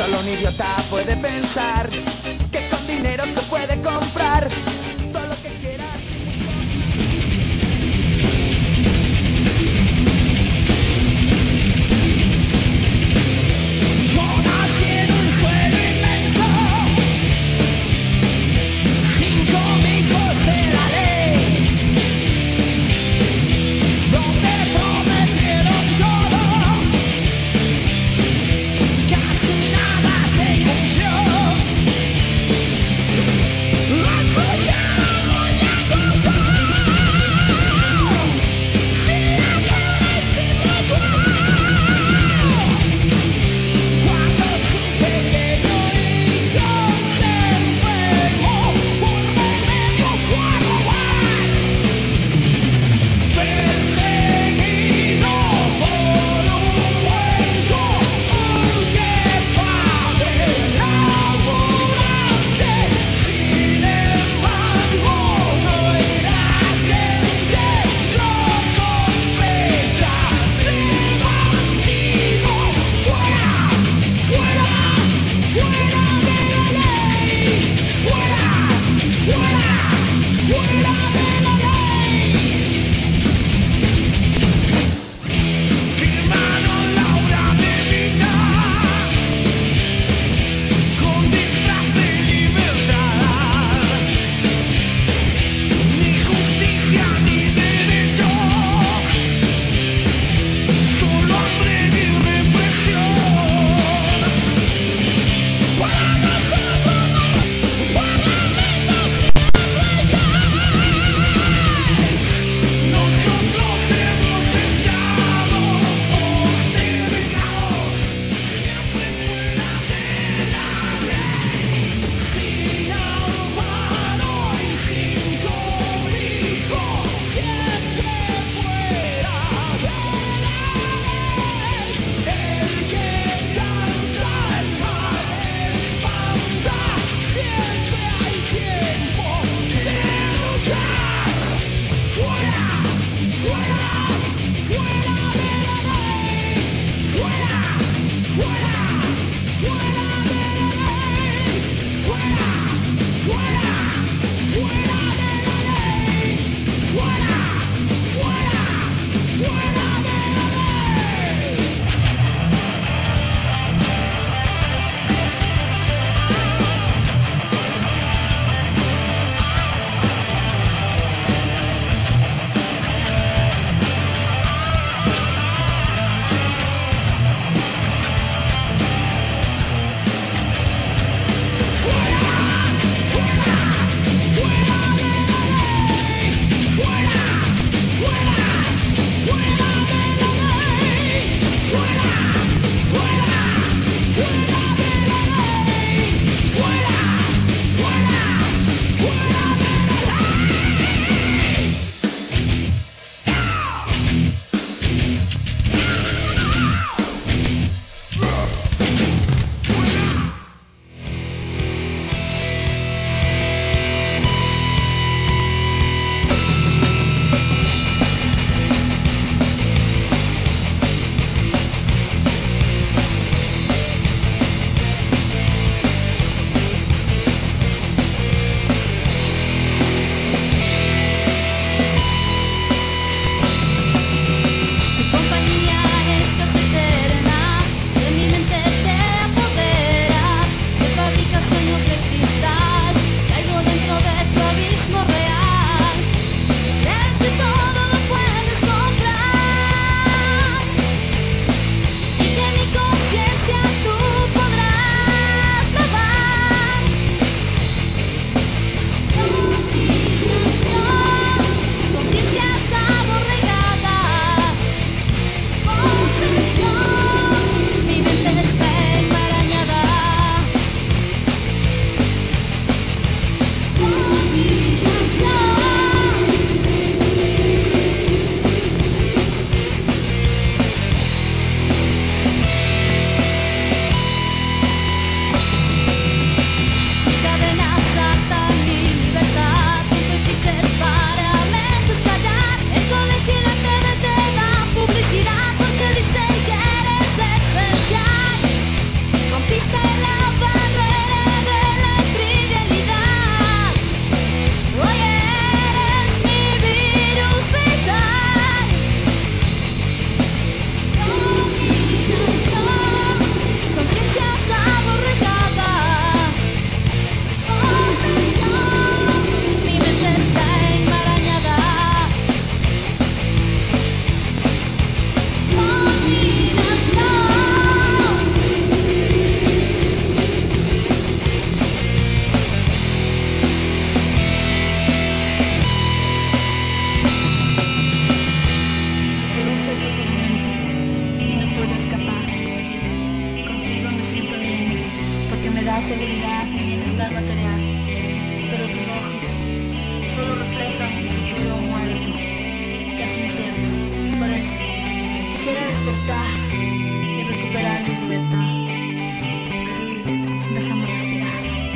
Solo un idiota puede pensar que con dinero se puede comprar todo lo que quieras. Yo nací en un suelo inmenso, 5 hijos de la ley, donde prometieron todo, casi nada se cumplió. paz, seguridad y bienestar material, pero tus ojos solo reflejan tu futuro muerto, casi incierto. Por eso, quisiera despertar y recuperar mi libertad. Déjame respirar.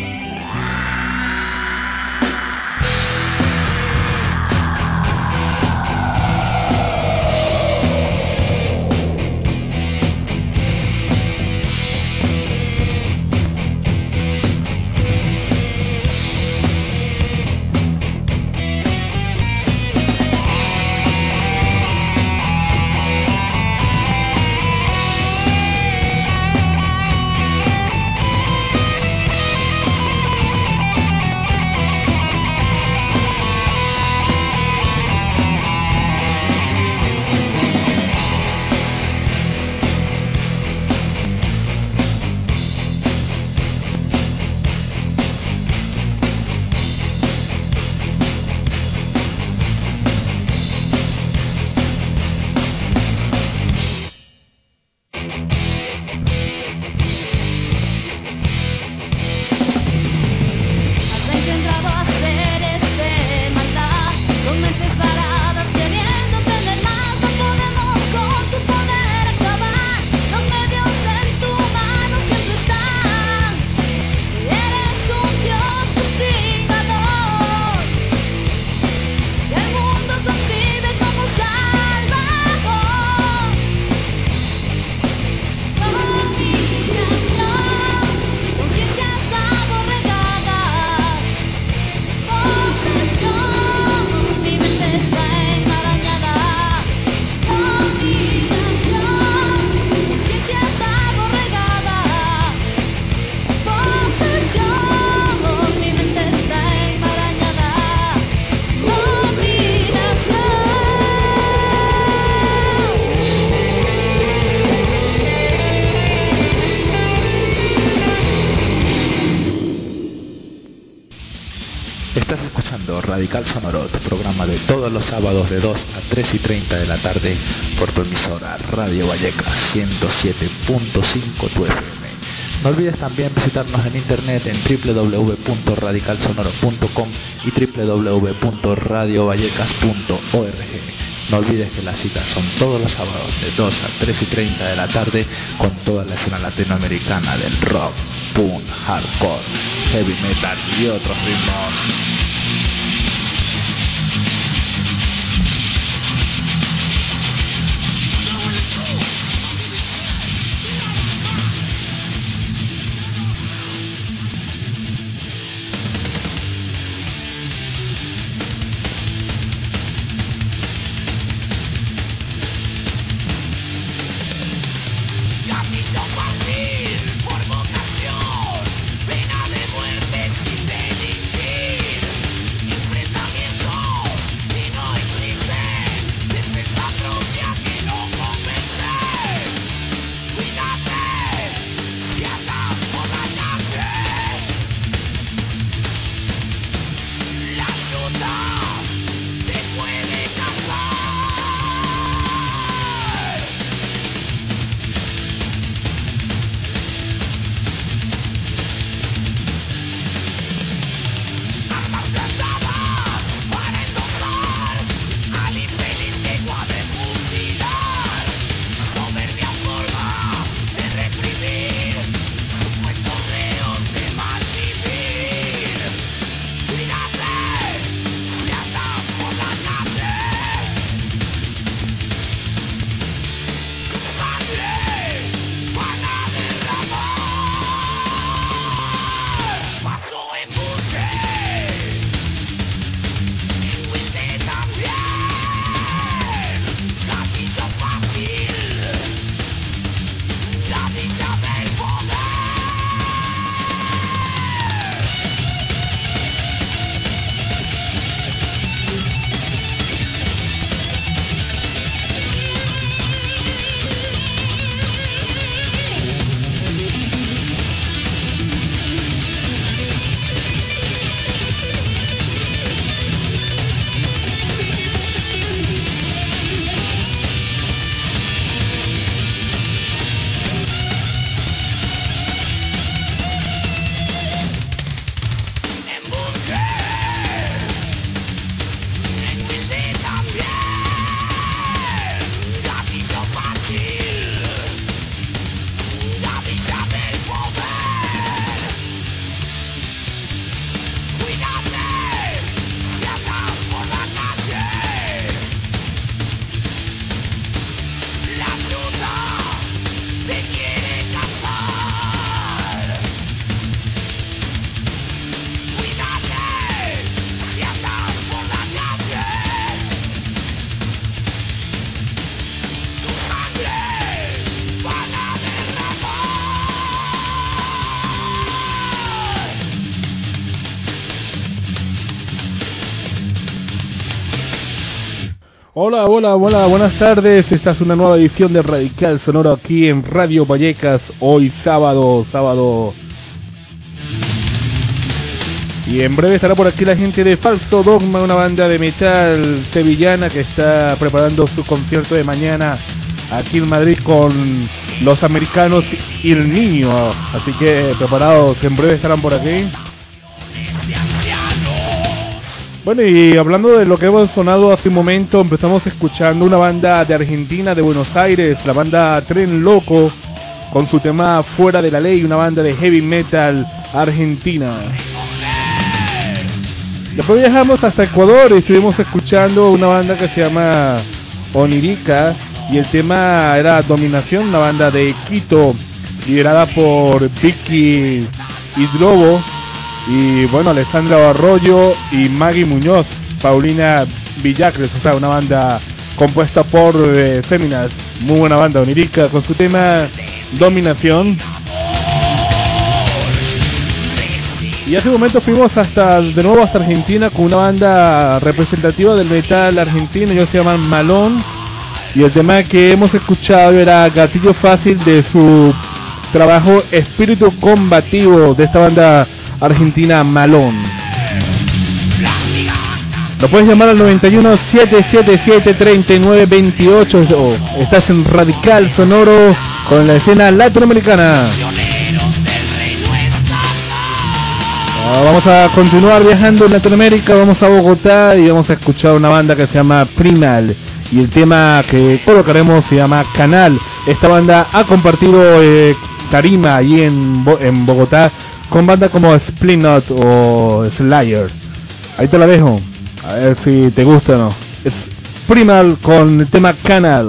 Estás escuchando Radical Sonoro, tu programa de todos los sábados de 2 a 3:30 de la tarde por tu emisora Radio Vallecas 107.5 tu FM. No olvides también visitarnos en internet en www.radicalsonoro.com y www.radiovallecas.org. No olvides que las citas son todos los sábados de 2 a 3:30 de la tarde con toda la escena latinoamericana del rock, punk, hardcore, heavy metal y otros ritmos. Pena de muerte sin delinquir. Hola, buenas tardes. Esta es una nueva edición de Radical Sonoro aquí en Radio Vallecas. Hoy sábado. Y en breve estará por aquí la gente de Falso Dogma, una banda de metal sevillana que está preparando su concierto de mañana aquí en Madrid con los americanos y el niño. Así que preparados, en breve estarán por aquí. Bueno, y hablando de lo que hemos sonado hace un momento, empezamos escuchando una banda de Argentina, de Buenos Aires, la banda Tren Loco, con su tema Fuera de la Ley, una banda de heavy metal argentina. Después viajamos hasta Ecuador y estuvimos escuchando una banda que se llama Onirica, y el tema era Dominación, una banda de Quito, liderada por Vicky Hidrobo, y bueno, Alessandra Arroyo y Maggie Muñoz, Paulina Villacres, o sea, una banda compuesta por féminas. Muy buena banda, Onirica, con su tema Dominación. Y hace un momento fuimos de nuevo hasta Argentina con una banda representativa del metal argentino, ellos se llaman Malón, y el tema que hemos escuchado era Gatillo Fácil, de su trabajo Espíritu Combativo, de esta banda argentina Malón. Lo puedes llamar al 91 777 3928. Estás en Radical Sonoro con la escena latinoamericana. Vamos a continuar viajando en Latinoamérica, vamos a Bogotá y vamos a escuchar una banda que se llama Primal, y el tema que colocaremos se llama Canal. Esta banda ha compartido tarima allí en Bogotá con bandas como Split o Slayer. Ahí te la dejo, a ver si te gusta o no. Es Primal con el tema Canal.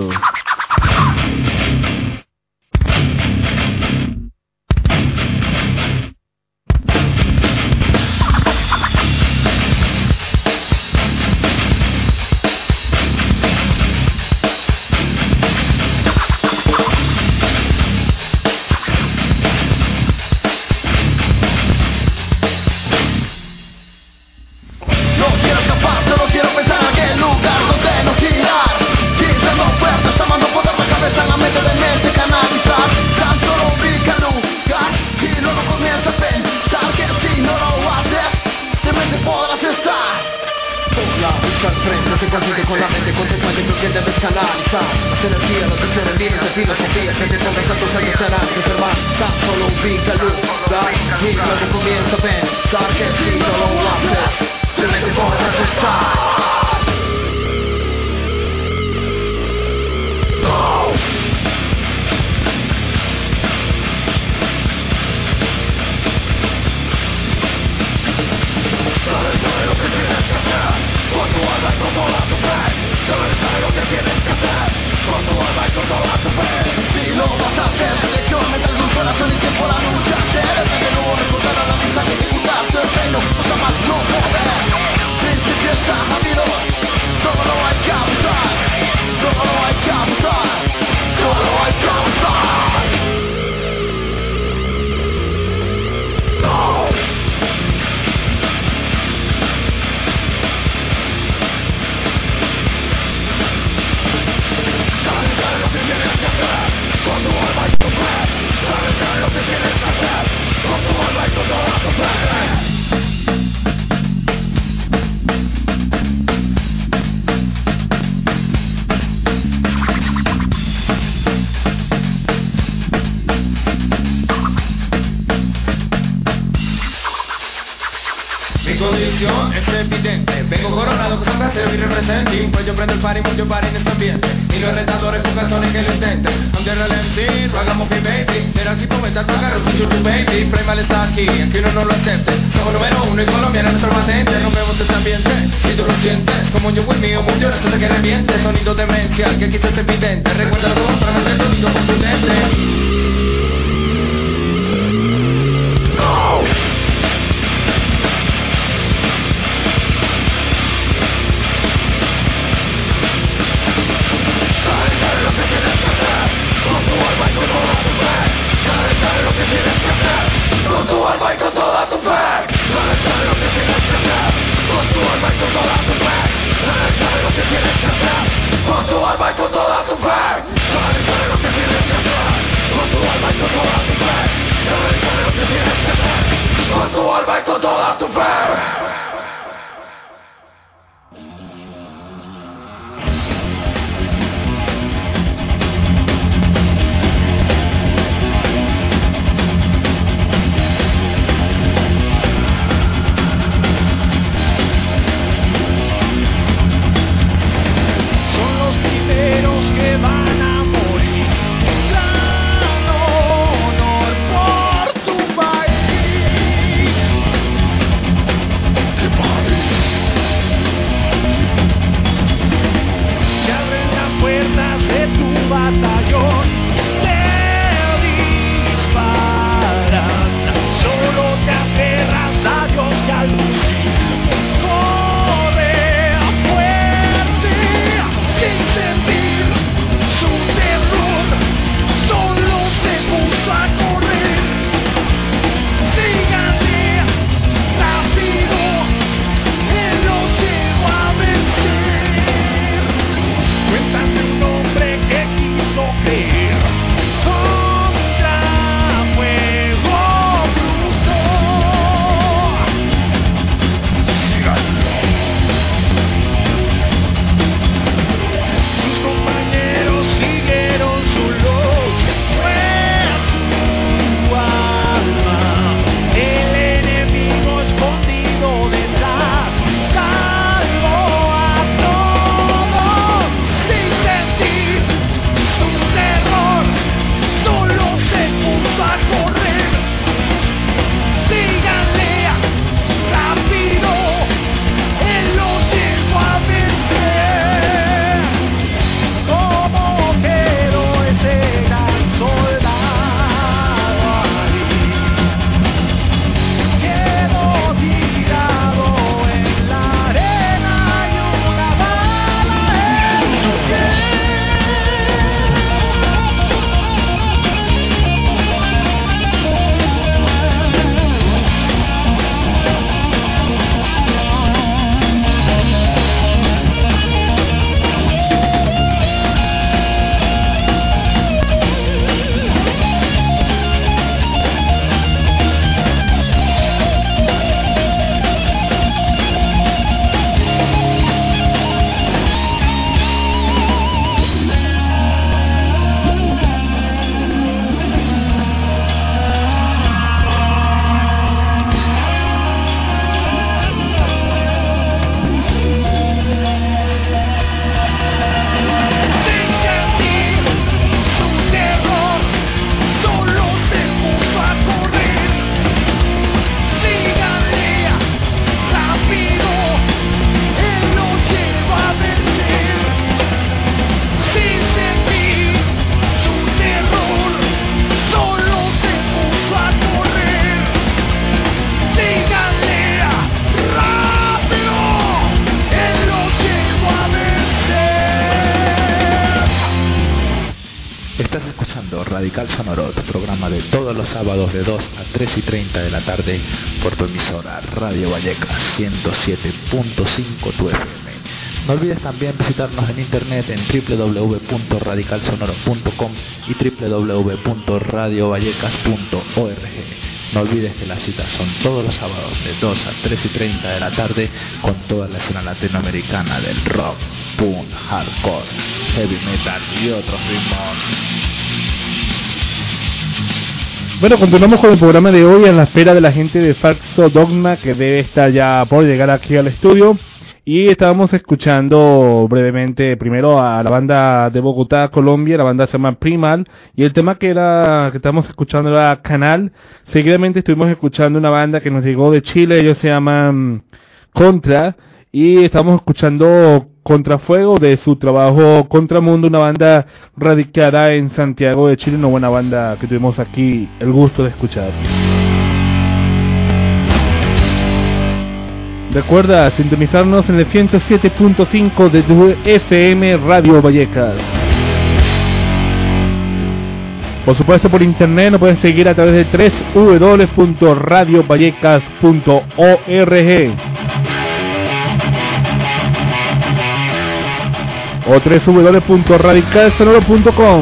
Con tu alma y con toda tu fe, dale lo que tienes que hacer. Radical Sonorot, programa de todos los sábados de 2 a 3 y 30 de la tarde por tu emisora Radio Vallecas 107.5 tu FM. No olvides también visitarnos en internet en www.radicalsonoro.com y www.radiovallecas.org. No olvides que las citas son todos los sábados de 2 a 3 y 30 de la tarde con toda la escena latinoamericana del rock, punk, hardcore, heavy metal y otros ritmos. Bueno, continuamos con el programa de hoy a la espera de la gente de Falso Dogma, que debe estar ya por llegar aquí al estudio. Y estábamos escuchando brevemente primero a la banda de Bogotá, Colombia. La banda se llama Primal y el tema que estábamos escuchando era Canal. Seguidamente estuvimos escuchando una banda que nos llegó de Chile, ellos se llaman Contra, y estamos escuchando Contrafuego de su trabajo Contramundo, una banda radicada en Santiago de Chile, una buena banda que tuvimos aquí el gusto de escuchar. Recuerda sintonizarnos en el 107.5 de tu FM Radio Vallecas. Por supuesto por internet nos puedes seguir a través de www.radiovallecas.org o www.radicalsonoro.com.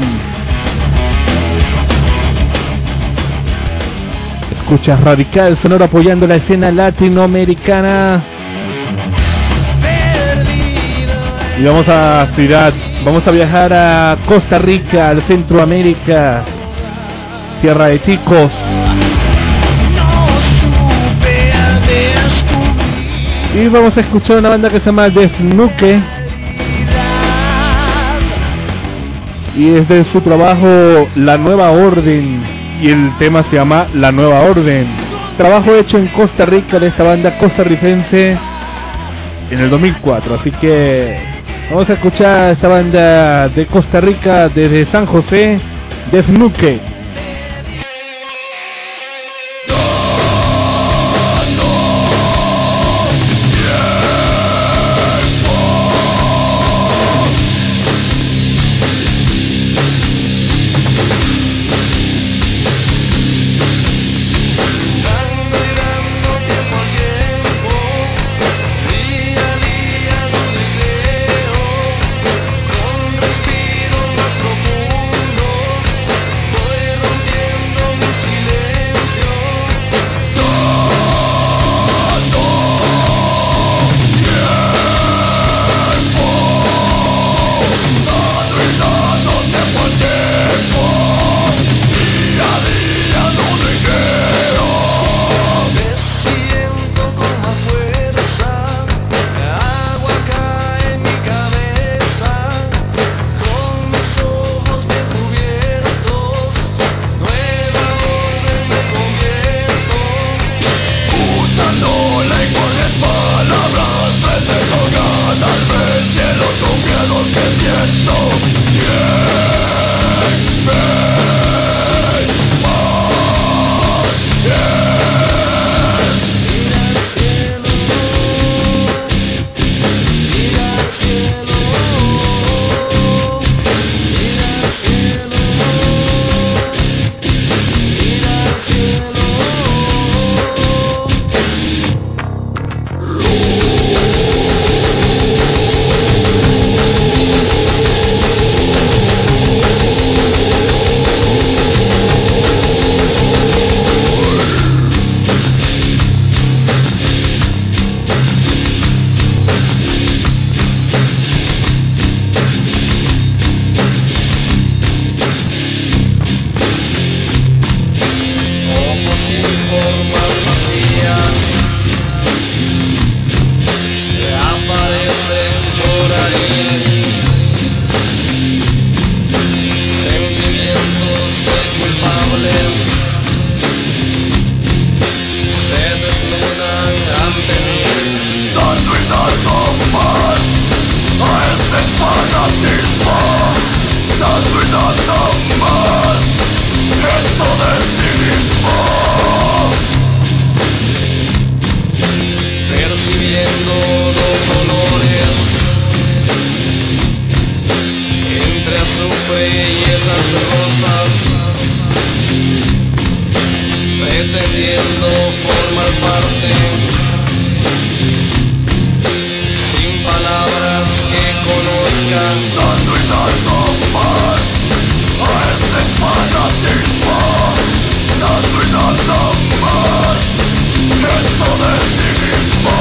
Escuchas Radical Sonoro apoyando la escena latinoamericana. Y vamos a viajar a Costa Rica, al Centroamérica, Tierra de Ticos. Y vamos a escuchar una banda que se llama Desnuque. Y es de su trabajo La Nueva Orden. Y el tema se llama La Nueva Orden. Trabajo hecho en Costa Rica de esta banda costarricense en el 2004. Así que vamos a escuchar a esta banda de Costa Rica desde San José, Desnuque. Voy pretendiendo formar parte, sin palabras que conozcas, dando y dando más a este fanatismo, dando y dando más esto del nihilismo.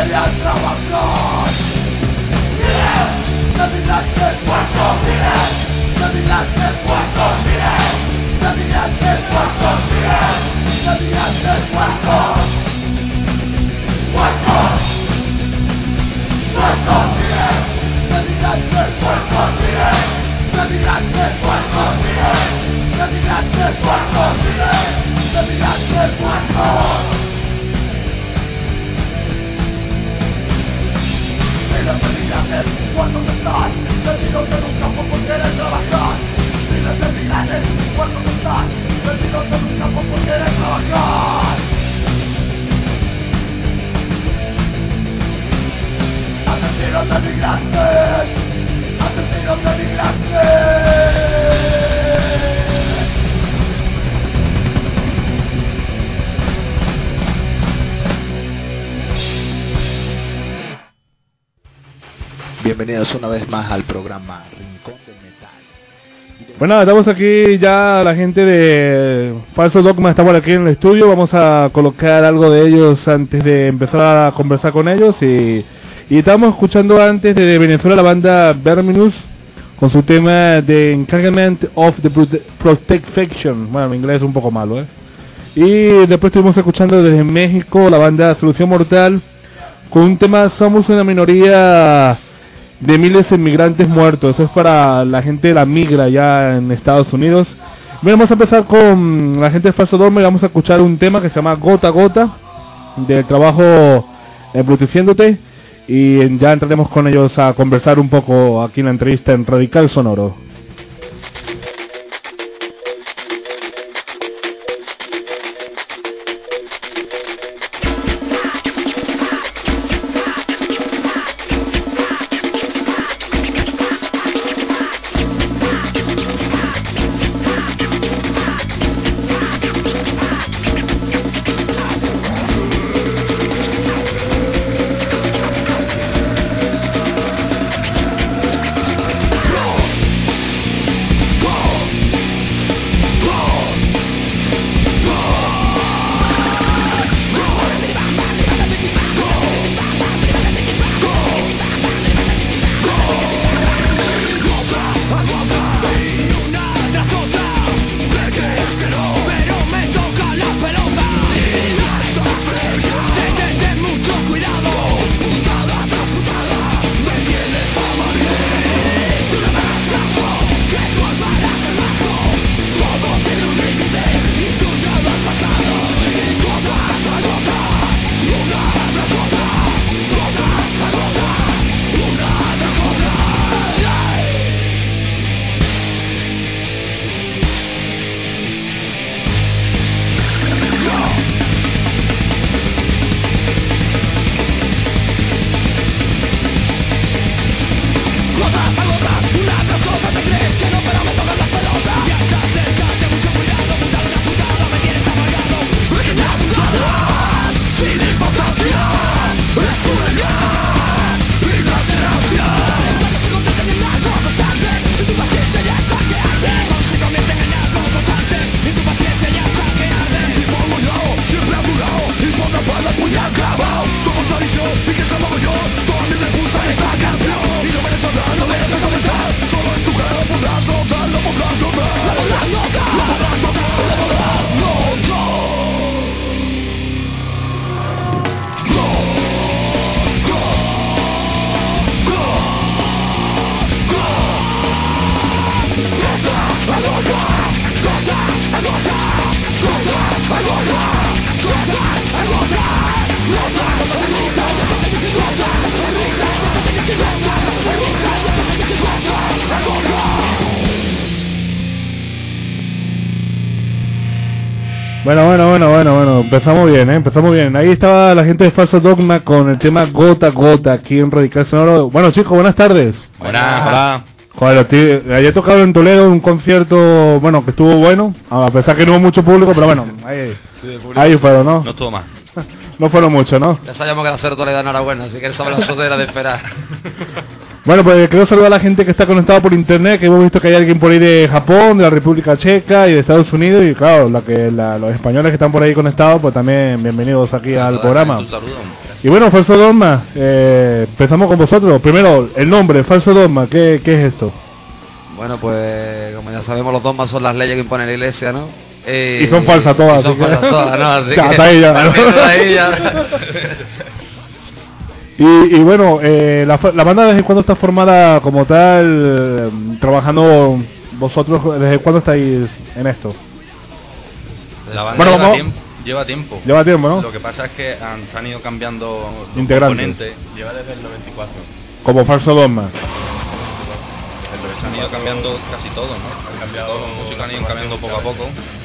deberías trabajar. Debilidad del puerto, debilidad del puerto, debilidad del puerto, debilidad del puerto, puerto, puerto, debilidad del puerto, debilidad del puerto, debilidad del puerto, debilidad del puerto. Miles de migrantes, ¿cuántos están? Perdidos en un campo por querer trabajar. Miles de migrantes, ¿cuántos están? Perdidos en un campo por querer trabajar. Asesinos de migrantes, asesinos de migrantes. Bienvenidos una vez más al programa Rincón del Metal. Bueno, estamos aquí ya, la gente de Falso Dogma estamos aquí en el estudio. Vamos a colocar algo de ellos antes de empezar a conversar con ellos. Y estábamos escuchando antes de Venezuela la banda Verminus con su tema de Encargement of the Protection. Bueno, mi inglés es un poco malo, Y después estuvimos escuchando desde México la banda Solución Mortal con un tema Somos una minoría de miles de inmigrantes muertos. Eso es para la gente de la migra ya en Estados Unidos. Bien, vamos a empezar con la gente de Falso Dogma y vamos a escuchar un tema que se llama Gota a Gota, del trabajo Embruteciéndote, y ya entraremos con ellos a conversar un poco aquí en la entrevista en Radical Sonoro. Bueno, empezamos bien, Ahí estaba la gente de Falso Dogma con el tema Gota a Gota aquí en Radical Sonoro. Bueno, chicos, buenas tardes. Buenas, hola. Joder, ayer tocado en Toledo un concierto, bueno, que estuvo bueno, a pesar que no hubo mucho público, pero bueno, ahí fueron, ¿no? No estuvo más. No fueron mucho, ¿no? Ya sabíamos que la Cero Toledo no era buena, así que estaba la sodera de esperar. Bueno, pues quiero saludar a la gente que está conectada por internet, que hemos visto que hay alguien por ahí de Japón, de la República Checa y de Estados Unidos, y claro, los españoles que están por ahí conectados, pues también bienvenidos aquí al programa. Y bueno, Falso Dogma, empezamos con vosotros. Primero, el nombre, Falso Dogma, ¿qué es esto? Bueno, pues como ya sabemos, los dogmas son las leyes que impone la iglesia, ¿no? Y son falsas todas. Y son falsas todas, ¿no? Así Ya, que, hasta ahí ya. partiendo de ahí ya. Y bueno, la banda desde cuándo está formada como tal, trabajando vosotros, ¿desde cuándo estáis en esto? La banda Bueno, lleva tiempo. Lleva tiempo, ¿no? Lo que pasa es que se han ido cambiando los Integrantes. componentes. Lleva desde el 94. Como Falso Dogma. Se han ido cambiando casi todo, ¿no? Han cambiado Todos los músicos han ido cambiando poco a poco.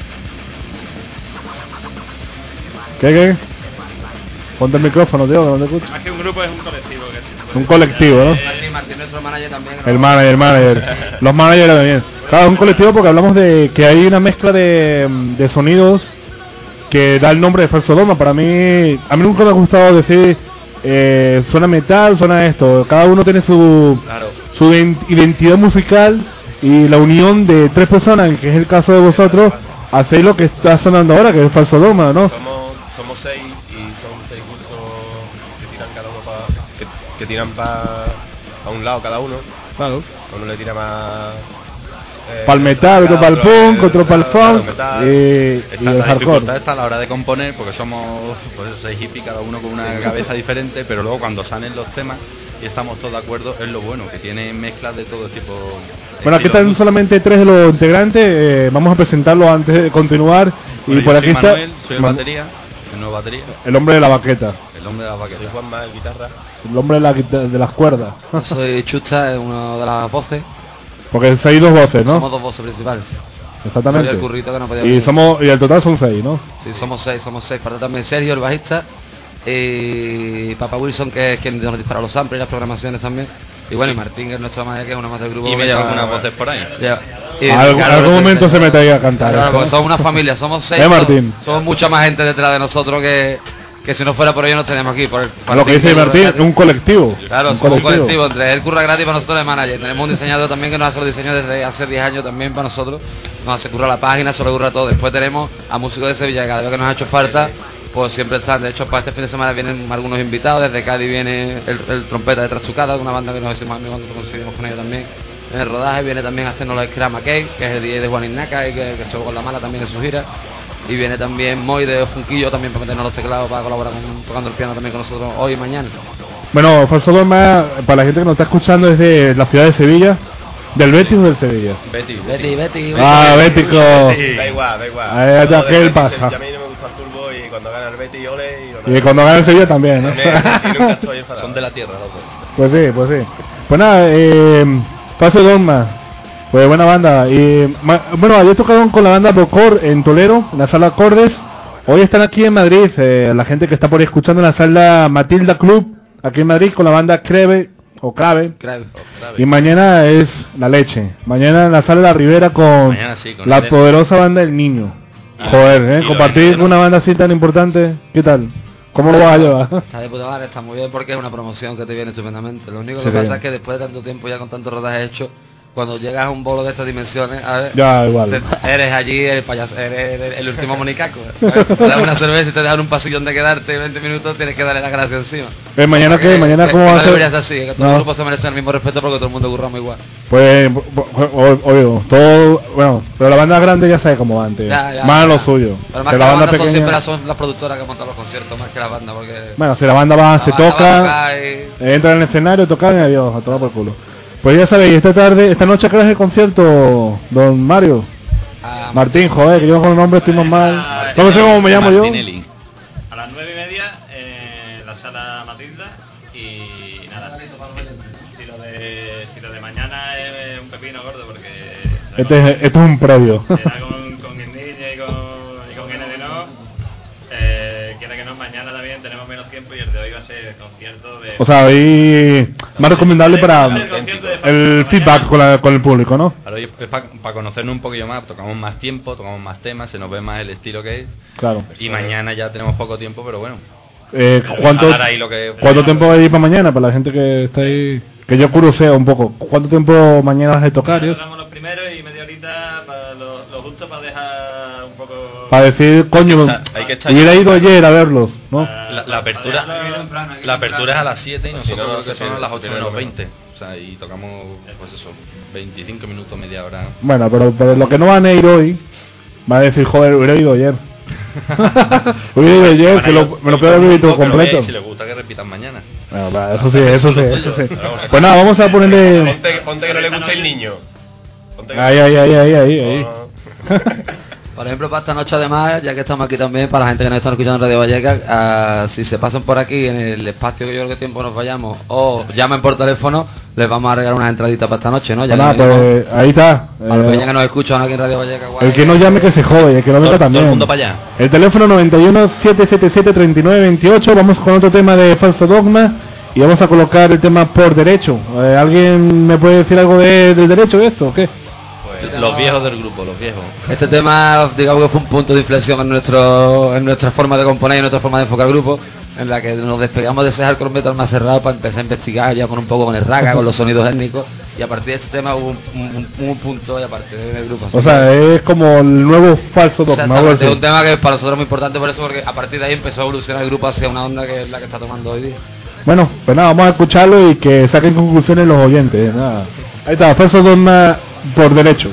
¿Qué? Ponte el micrófono, tío, que no te escucho. Más que un grupo es un colectivo. Que sí, Un colectivo, ¿no? Martín, nuestro manager también. ¿no? El manager. Los managers también. Claro, es un colectivo porque hablamos de que hay una mezcla de sonidos que da el nombre de Falso Dogma. Para mí, a mí nunca me ha gustado decir suena metal, suena esto. Cada uno tiene su identidad musical y la unión de tres personas, que es el caso de vosotros, hacéis lo que está sonando ahora, que es Falso Dogma, ¿no? Somos 6 y son 6 cursos que tiran cada uno que tiran a un lado cada uno. Claro. Uno le tira más Para el metal, otro para el punk, otro para el funk y el La hardcore. dificultad está a la hora de componer, porque somos pues 6 hippies, cada uno con una cabeza diferente, pero luego cuando salen los temas y estamos todos de acuerdo, es lo bueno, que tiene mezclas de todo tipo. Bueno, aquí están solamente 3 de los integrantes, vamos a presentarlos antes de continuar. Bueno, Y por yo aquí soy está Manuel, soy el batería, el nuevo batería, el hombre de la baqueta, el hombre de la baqueta. Soy Juanma, el guitarra. el hombre de las cuerdas. Yo soy Chusta, una de las voces. Porque sois 2 voces, ¿no? Somos 2 voces principales. Exactamente. Había el currito que no podía Y venir. y el total son 6, ¿no? Sí, somos 6. Para también Sergio, el bajista. Y Papa Wilson, que es quien nos dispara los samples y las programaciones también. Y bueno, y Martín, que es nuestro manager, que es una más del grupo. Y me lleva algunas voces por ahí. Algún momento se mete ahí a cantar. Claro, ¿eh? porque somos una familia, somos 6. Martín? Somos mucha más gente detrás de nosotros que si no fuera por ello no estaríamos aquí. Por Lo que dice Martín, un colectivo. Claro, somos un colectivo. Entre él curra gratis para nosotros el manager. Tenemos un diseñador también que nos hace los diseños desde hace 10 años también para nosotros. Nos hace curra la página, se lo curra todo. Después tenemos a músicos de Sevilla, cada vez que nos ha hecho falta, pues siempre están. De hecho, para este fin de semana vienen algunos invitados. Desde Cádiz viene el trompeta de Trachucada, una banda que nos hacemos amigos, que coincidimos con ellos también. En el rodaje viene también haciendo los Scrum McKay, que es el DJ de Juan Ignaca y que estuvo con La Mala también en su gira. Y viene también Moy de Funquillo también para meternos los teclados, para colaborar tocando el piano también con nosotros hoy y mañana. Bueno, Falso Dogma, para la gente que nos está escuchando, es de la ciudad de Sevilla. ¿Del Betis o del Sevilla? Betty. Ah, Bético. Da igual. Ahí ya, ¿qué pasa? A mí no me gusta el fútbol y cuando gana el Betis, ole. Y cuando gana el Sevilla también, ¿no? Y nunca estoy enfadado. Son de la tierra los dos. Pues sí. Pues nada, Falso Dogma, pues buena banda. Y bueno, ayer tocaron con la banda Procor en Toledo, en la sala Acordes. Hoy están aquí en Madrid, la gente que está por ahí escuchando en la sala Matilda Club, aquí en Madrid, con la banda Crave. Y mañana es la leche. Mañana en la sala de la Ribera con la el poderosa banda El Niño. Joder, compartir con una banda así tan importante. ¿Qué tal? ¿Cómo lo vas a llevar? Está de puta madre, está muy bien porque es una promoción que te viene estupendamente. Lo único que Sí. pasa es que después de tanto tiempo ya con tanto rodaje hecho, cuando llegas a un bolo de estas dimensiones, a ver, Ya, igual. eres allí el payaso, eres el último monicaco. ¿Sabes? Te das una cerveza y te dejan un pasillón de quedarte 20 minutos, tienes que darle la gracia encima. ¿Mañana qué? ¿Mañana cómo va a no ser? debería ser así, que todo No. el grupo se merece el mismo respeto porque todo el mundo curramos igual. Pues, obvio, todo, bueno, pero la banda grande ya sabe cómo va antes. Más lo suyo. Pero más Si que la banda son siempre son las productoras que montan los conciertos, más que la banda, porque... Bueno, si la banda va, se banda toca, va a tocar y- entra en el escenario, tocan y adiós, a tomar por culo. Pues ya sabéis, esta noche ¿qué es el concierto, don Mario? Martín, joder, que yo con el nombre estoy más mal. No sé cómo me llamo yo. Martinelli. A las 9:30 en la sala Matilda y nada. Si lo de mañana es un pepino gordo porque Esto es un previo. será con el niño y con N de no. Quiera que no, mañana también tenemos menos tiempo y el de hoy va a ser concierto de... O sea, ahí más recomendable para el feedback con el público, ¿no? Ahora es para conocernos un poquillo más, tocamos más tiempo, tocamos más temas, se nos ve más el estilo que es. Claro. Y mañana ya tenemos poco tiempo, pero bueno. ¿Cuánto Dar ahí lo que... tiempo hay para mañana? Para la gente que está ahí, que yo curoseo un poco. ¿Cuánto tiempo mañana vas a tocar? Nos damos los primeros y media horita para lo justo para dejar un poco para decir, coño, O sea, hay que echar- hubiera ido ayer a verlos, ¿no? La apertura es a las 7 y nosotros creo que son a las 8 menos 20. O sea, y tocamos, pues eso, 25 minutos, media hora. Bueno, pero lo que no van a ir hoy, va a decir, joder, hubiera ido ayer. Hubiera ido ayer, que me lo puedo haber visto completo. Si les gusta que repitan mañana. Bueno, va, eso sí. Pues nada, vamos a ponerle... Ponte que no le gusta el niño. Ponte que- Ahí. Por ejemplo, para esta noche además, ya que estamos aquí también, para la gente que nos está escuchando en Radio Vallecas, si se pasan por aquí en el espacio que yo creo que tiempo nos vayamos, o llamen por teléfono, les vamos a regalar unas entraditas para esta noche, ¿no? Ya Nada, que venimos, pues ahí está. para los peñas que nos escuchan aquí en Radio Vallecas. Guay. El que no llame que se jode, el que no venga Todo también. el mundo para allá. El teléfono 91 777 3928. Vamos con otro tema de falso dogma y vamos a colocar el tema por derecho. ¿Alguien me puede decir algo del derecho de esto o qué? Los viejos del grupo, los viejos. Este tema, digamos que fue un punto de inflexión en nuestra forma de componer y en nuestra forma de enfocar el grupo, en la que nos despegamos de ese hardcore metal más cerrado para empezar a investigar ya con un poco con el raga, con los sonidos étnicos, y a partir de este tema hubo un punto y a partir del grupo. O sea, es como el nuevo falso dogma. algo Exactamente, así. es un tema que para nosotros es muy importante por eso, porque a partir de ahí empezó a evolucionar el grupo hacia una onda que es la que está tomando hoy día. Bueno, pues nada, vamos a escucharlo y que saquen conclusiones los oyentes. Nada. Ahí está, falso dogma por derecho.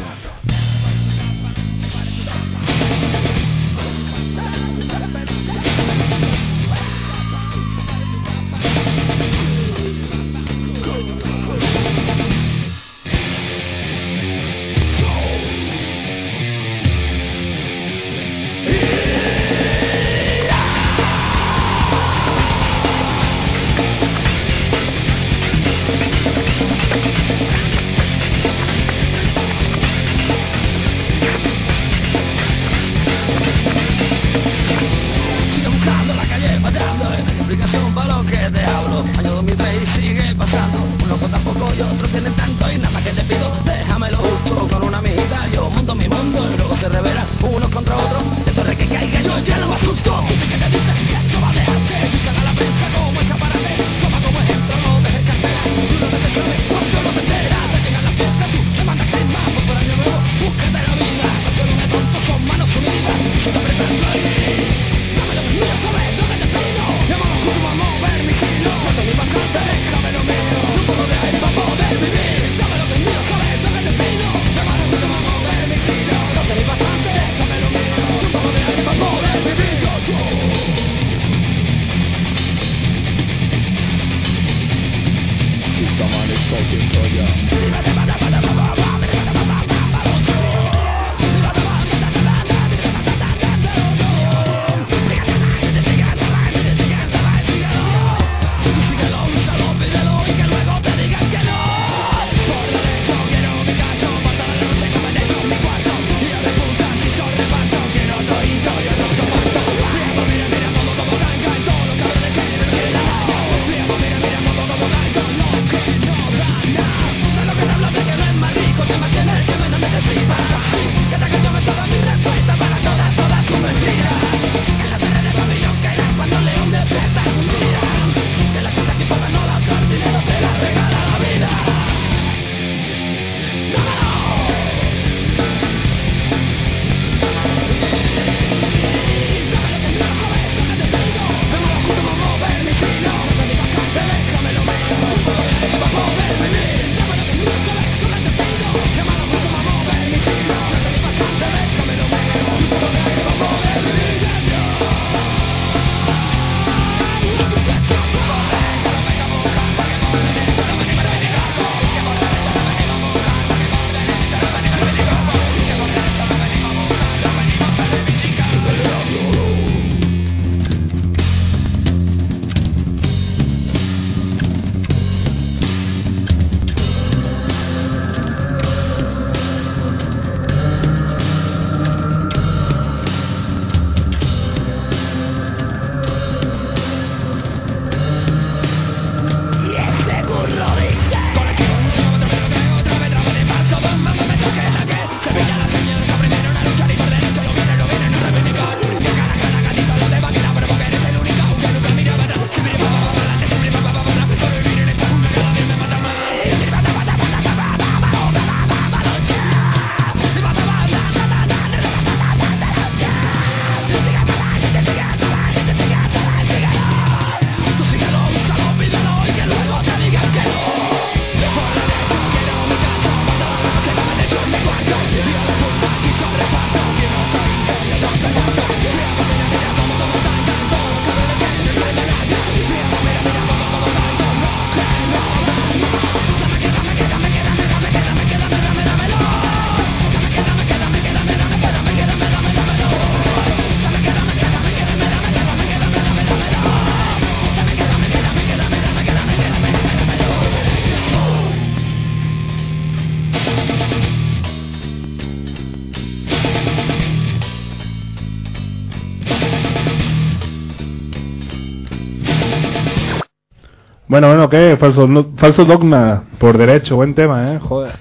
Bueno, ¿qué? Falso dogma, por derecho, buen tema, joder.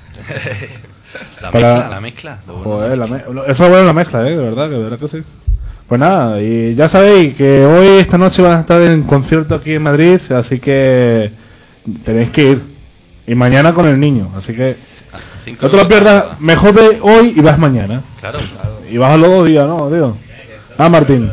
La mezcla. Joder, eso es bueno la mezcla, de verdad que sí. Pues nada, y ya sabéis que hoy, esta noche van a estar en concierto aquí en Madrid, así que tenéis que ir. Y mañana con el niño, así que no te lo pierdas, mejor de hoy y vas mañana. Claro. Y vas a los 2 días, ¿no, tío? Martín.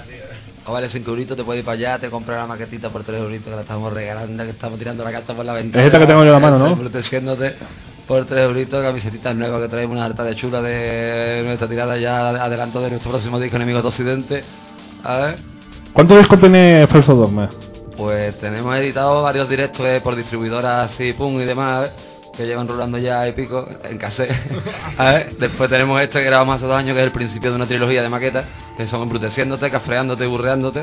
O vale 5 euritos, te puedes ir para allá, te compras la maquetita por 3 euritos que la estamos regalando, que estamos tirando la casa por la ventana. Es esta que tengo yo en la mano, ¿no? Embruteciéndote por 3 euritos, camisetitas nuevas que traemos una harta de chula de nuestra tirada ya adelanto de nuestro próximo disco Enemigos de Occidente. A ver. ¿Cuántos discos tiene Falso Dogma? Pues tenemos editado varios directos por distribuidoras así, pum y demás, que llevan rulando ya y pico en cassette. A ver, después tenemos este que grabamos hace 2 años, que es el principio de una trilogía de maquetas, que son Embruteciéndote, Cafreándote y Burreándote.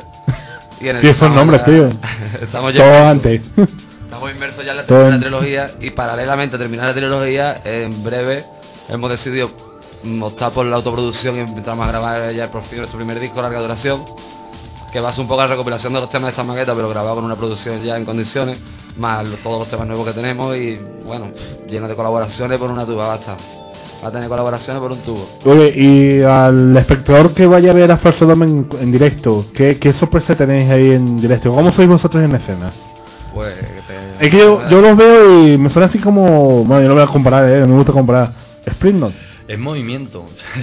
Y en el esos nombres, tío. Estamos ya todo antes. Estamos inmersos ya en la tercera trilogía y paralelamente a terminar la trilogía, en breve hemos decidido optar por la autoproducción y empezamos a grabar ya por fin nuestro primer disco, larga duración, que va a ser un poco la recopilación de los temas de esta maqueta, pero grabado con una producción ya en condiciones, más todos los temas nuevos que tenemos y bueno, lleno de colaboraciones por una tuba, basta. Va a tener colaboraciones por un tubo. Oye, y al espectador que vaya a ver a Falso Dogma en directo, ¿qué sorpresa tenéis ahí en directo? ¿Cómo sois vosotros en escena? Pues es que yo los veo y me suena así como... Bueno, yo lo voy a comparar, me gusta comparar. Slipknot. Es movimiento.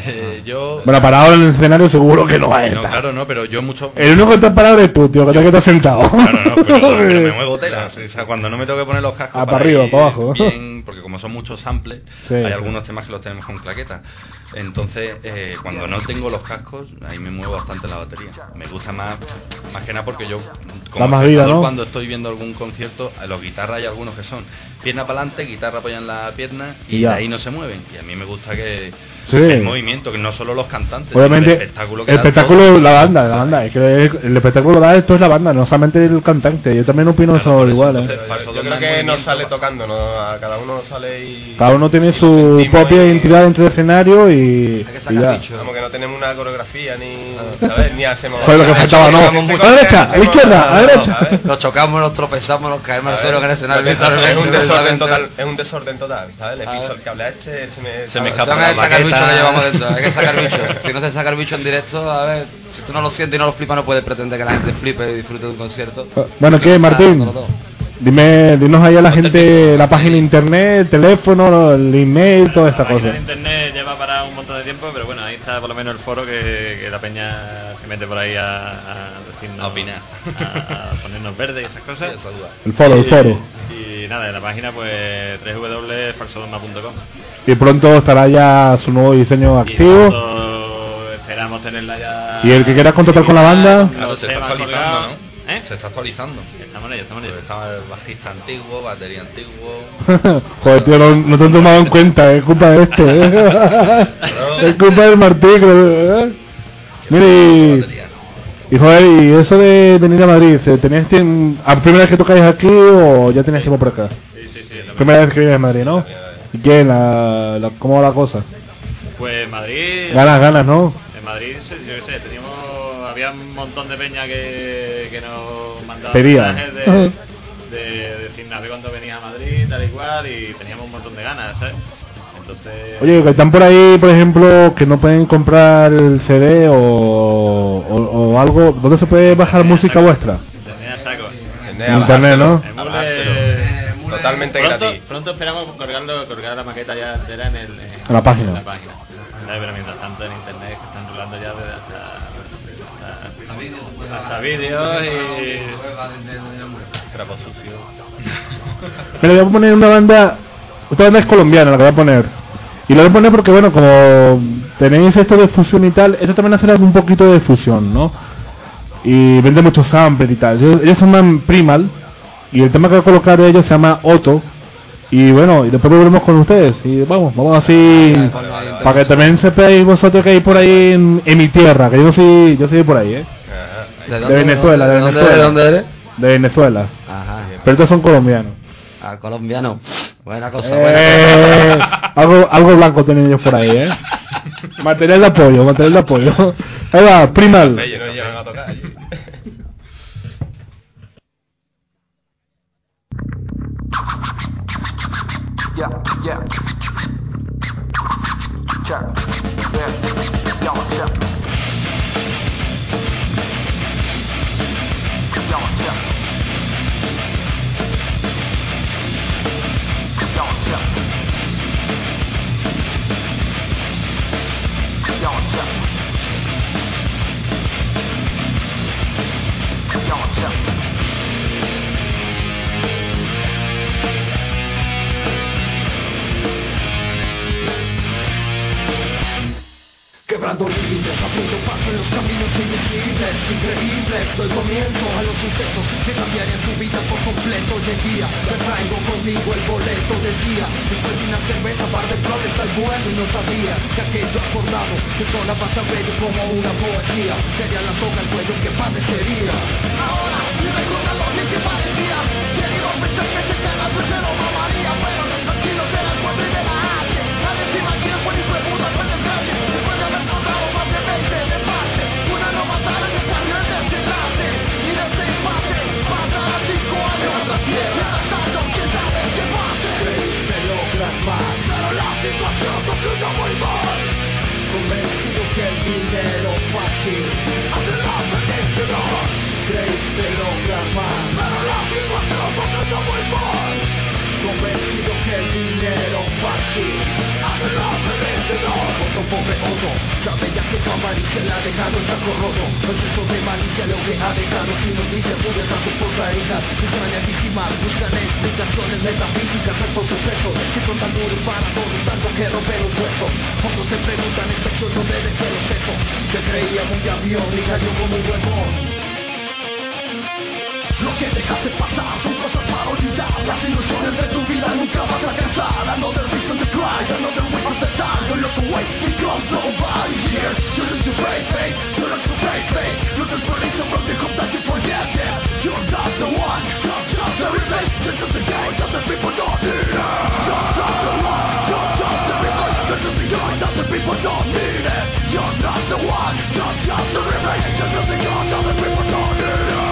Bueno, parado en el escenario seguro que no va a estar. No, claro, no, pero yo mucho... El único que está parado es tú, tío, que te quedas sentado. Claro, no, pero me muevo tela. O sea, cuando no me tengo que poner los cascos para arriba, para abajo. Bien, porque como son muchos samples, sí, hay algunos temas que los tenemos con claqueta. Entonces, cuando no tengo los cascos, ahí me muevo bastante en la batería. Me gusta más que nada porque yo, como más vida, ¿no? Cuando estoy viendo algún concierto, a los guitarras hay algunos que son pierna para adelante, guitarra apoya en la pierna y de ahí no se mueven. Y a mí me gusta que el movimiento, que no solo los cantantes, obviamente, sino el espectáculo, la banda, es que el espectáculo da esto es la banda, no solamente el cantante. Yo también opino eso igual. Entonces, yo creo que no sale tocando, ¿no? A cada uno sale y... Cada uno tiene su propia identidad dentro del escenario y ya. Como que no tenemos una coreografía ni... ¿sabes? Ni hacemos... Pues lo que faltaba, no. A la derecha, a la izquierda, a la derecha. Nos chocamos, nos tropezamos, nos caemos al suelo en el escenario. Es un desorden total, ¿sabes? Le piso el cable a se me escapa la sacar el bicho que llevamos dentro, hay que sacar bicho. Si no se saca el bicho en directo, a ver, si tú no lo sientes y no lo flipas, no puedes pretender que la gente flipe y disfrute de un concierto. Bueno, ¿qué, Martín? Dinos ahí a la gente la página de internet, el teléfono, el email, toda esta cosa. La página de internet lleva para un montón de tiempo, pero bueno, ahí está por lo menos el foro que la peña se mete por ahí a decirnos, a opinar, a ponernos verde y esas cosas. El foro. Y nada, en la página pues www.falsodogma.com. Y pronto estará ya su nuevo diseño activo. Esperamos tenerla ya. Y el que quiera contratar con la banda, claro, se está actualizando, ¿no? Se está actualizando. Estamos en ello. Estaba el bajista antiguo, batería antiguo. Joder, tío, no te han tomado en cuenta, es culpa de es culpa del Martín. Mire, y joder, y eso de venir a Madrid, ¿tenías a primera vez que tocáis aquí o ya tenías tiempo por acá? Sí. Primera vez que vienes a Madrid, ¿no? ¿Y qué? ¿Cómo va la cosa? Pues Madrid... Ganas, ¿no? En Madrid, yo qué sé, había un montón de peña que nos mandaba mensajes de decirnos a ver cuándo venías a Madrid, tal y cual, y teníamos un montón de ganas, ¿sabes? Entonces... Oye, que están por ahí, por ejemplo, que no pueden comprar el CD o algo. ¿Dónde se puede bajar música vuestra? Internet a saco. En internet, ¿no? Totalmente gratis. Pronto esperamos colgar la maqueta ya entera en la página. Pero mientras tanto en internet que están rulando ya hasta vídeos y trapo sucio. Mira, voy a poner una banda. Esta banda es colombiana, la que voy a poner. Y la voy a poner porque, bueno, como tenéis esto de fusión y tal, esto también hace un poquito de fusión, ¿no? Y vende muchos samples y tal. Ellos se llaman Primal. Y el tema que voy a colocar de ellos se llama Otto. Y bueno, y después volvemos con ustedes. Y vamos así. Para que también sepáis vosotros que hay por ahí en mi tierra. Que yo soy de por ahí, ¿De Venezuela. ¿De dónde eres? De Venezuela. Ajá. Pero estos son colombianos. Ah, colombiano. Buena cosa, algo blanco tienen ellos por ahí, Material de apoyo. Ahí va, Primal. Yeah, yeah. Check. Yeah. Yo, check. Yo, check. Yo, check. Yo, check. Yo, check. Quebrando límites, abriendo paso en los caminos invisibles. Increíble, doy comienzo a los sucesos que cambiarían su vida por completo. Hoy en día me traigo conmigo el boleto del día. Después de una cerveza, par de flores al bueno y no sabía que aquello acordado que sonaba tan bello como una poesía. Sería la soga al cuello que padecería. Ahora me recuerda lo bien que parecía. Querido pensar que se queda pues se lo mamaría. Pero los tranquilos de la cuadra y de la arte. Nadie se imagina por mi pregunta con el calle. Después de haber contado más de 20 de parte. Una no mataron y el cambio es desenlace. Y de ese empate pasará 5 años. Mientras tanto, quién sabe qué pase. Me logras más. Pero la situación no queda muy mal. Convencido que el dinero fácil hace la felicidad. Creíste lograr más. Pero la situación no queda muy mal. Convencido que el dinero fácil hace la felicidad. Otro pobre oso sabe ya que su avaricia le ha dejado el saco roto. No es eso de malicia lo que ha dejado. Si nos dice pude a sus porcaínas extrañadísimas. Buscan explicaciones metafísicas a estos sucesos que son tan duros para todos, tanto que rompen los huesos. Otros se preguntan esta acción no debe ser los sesos. Se creía muy avión y cayó como un huevón. Lo que dejaste pasar son cosas para olvidar. Las ilusiones de tu vida nunca vas a alcanzar. Another reason to cry, another waste of time. You look away because nobody here. You lose your faith, you lose your faith. Your desperation from the hope that you forget it. You're not the one, you're just a replace. You're just a guy that the people don't need it. You're not the one, you're just a replace. You're just a guy that the people don't need it. You're not the one, you're just a replace. You're just a guy that the people don't need it.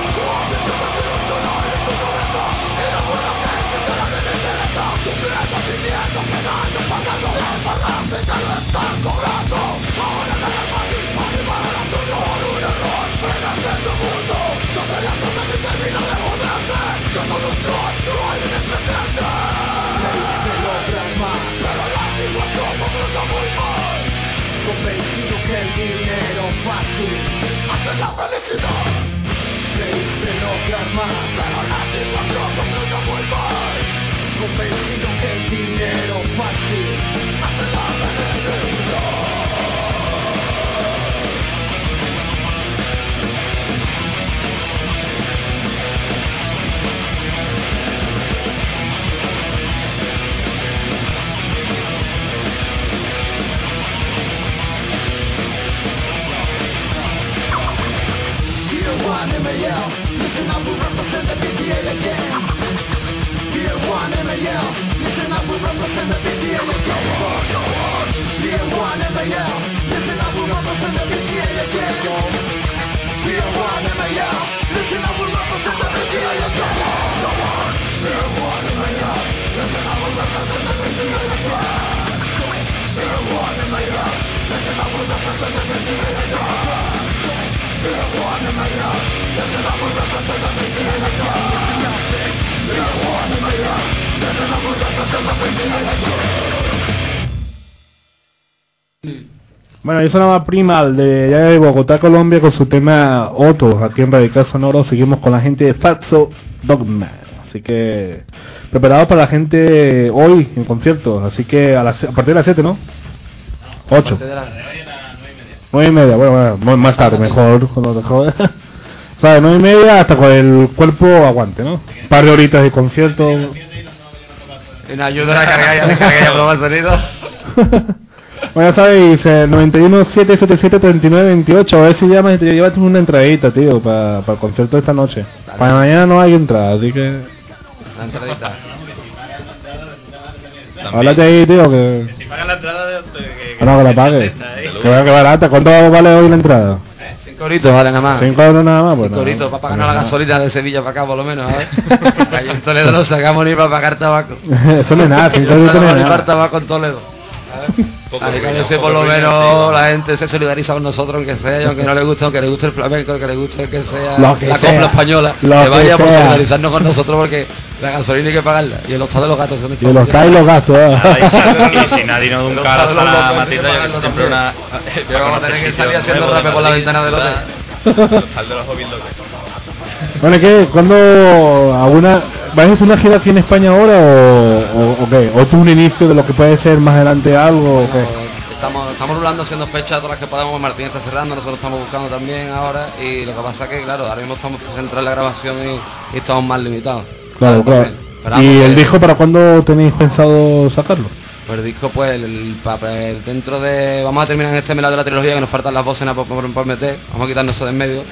Convencido que el dinero fácil hace la felicidad. Creíste lograr más, pero la situación no queda muy mal. Convencido que el dinero fácil hace la felicidad. MAL, listen up, we represent the BTA again. Tier 1 MAL, listen up, we represent the BTA again. Tier 1 MAL, listen up, we represent the BTA again. Tier 1 MAL, listen up, we represent the BTA again. Tier 1 MAL, listen up, we represent the BTA again. Tier 1 MAL, listen up, we represent the BTA again. Tier 1 MAL, listen up, we represent the BTA again. Tier 1 MAL, listen up, we represent the BTA again. Bueno, ahí sonaba Primal de allá de Bogotá, Colombia, con su tema Otto, aquí en Radical Sonoro. Seguimos con la gente de Fatso Dogma, así que preparados para la gente hoy en concierto, así que a partir de las 7, ¿no? 8. 9:30, bueno, más tarde, mejor. O sea, de 9:30 hasta con el cuerpo aguante, ¿no? Un par de horitas de concierto. Y nos ayuda a cargar ya probar sonido. Bueno, ya sabéis, 91-777-3928. A ver si llamas y te llevas una entradita, tío, para el concierto de esta noche. Dale. Para mañana no hay entrada, así que... La entradita. Háblate ahí, tío, que... Si pagan la entrada, no, que la pague. Que vaya que barata. ¿Cuánto vale hoy la entrada? 5 5 euritos vale nada más. 5 euros nada más, pues 5 euritos para pagarnos la nada. gasolina de Sevilla para acá, por lo menos, ¿sabes? Allí en Toledo no sacamos ni para pagar tabaco. Eso no es nada, 5 No euros no sacamos es ni para nada. tabaco en Toledo. Poco Así que ruina, a veces poco por lo ruina, menos sí. la gente se solidariza con nosotros, aunque sea, y aunque no le guste, aunque le guste el flamenco, que le guste que sea Lo que la sea. copla española, Lo que vaya que por sea. solidarizarnos con nosotros porque la gasolina hay que pagarla. Y el hostado de los gatos son Y los cae y los gastos. Nada, y si nadie nos da un Los cara a padres la locos, Matilda, hay que yo que pagarlo siempre una... Pero vamos a tener que salir haciendo rape por la ventana del hotel. Al de los hobbies locos. Bueno, ¿qué? ¿Cuándo alguna... ¿vais a hacer una gira aquí en España ahora o qué? ¿O esto es un inicio de lo que puede ser más adelante algo o qué? Estamos rulando haciendo fechas todas las que podamos. Martín está cerrando, nosotros estamos buscando también ahora. Y lo que pasa es que, claro, ahora mismo estamos centrados en la grabación y estamos más limitados. Claro, claro. Esperamos ¿Y que- el disco para cuándo tenéis pensado sacarlo? Pues el disco, pues, dentro de... Vamos a terminar en este melado de la trilogía, que nos faltan las voces por meter. Vamos a quitarnos eso de en medio.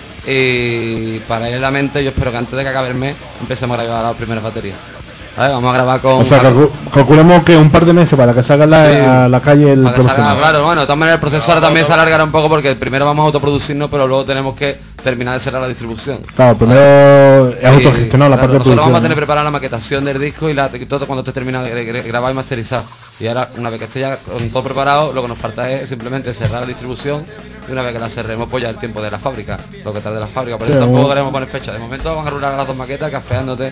Y paralelamente, yo espero que antes de que acabe el mes, empecemos a grabar las primeras baterías. ¿Vale? Vamos a grabar con... O sea, calculemos que un par de meses para que salga Sí. a la calle el Para que salga, próximo. claro, bueno, de todas maneras el proceso ahora también se alargará un poco porque primero vamos a autoproducirnos, pero luego tenemos que terminar de cerrar la distribución. Claro, primero es autogestionado la Claro, parte de nosotros vamos a producción. tener preparada la maquetación del disco y todo cuando esté terminado de grabar y masterizar. Y ahora, una vez que esté ya con todo preparado, lo que nos falta es simplemente cerrar la distribución y una vez que la cerremos, pues ya el tiempo de la fábrica, lo que tarde la fábrica. Por eso Sí, tampoco bueno. queremos poner fecha. De momento vamos a rular las dos maquetas, cafeándote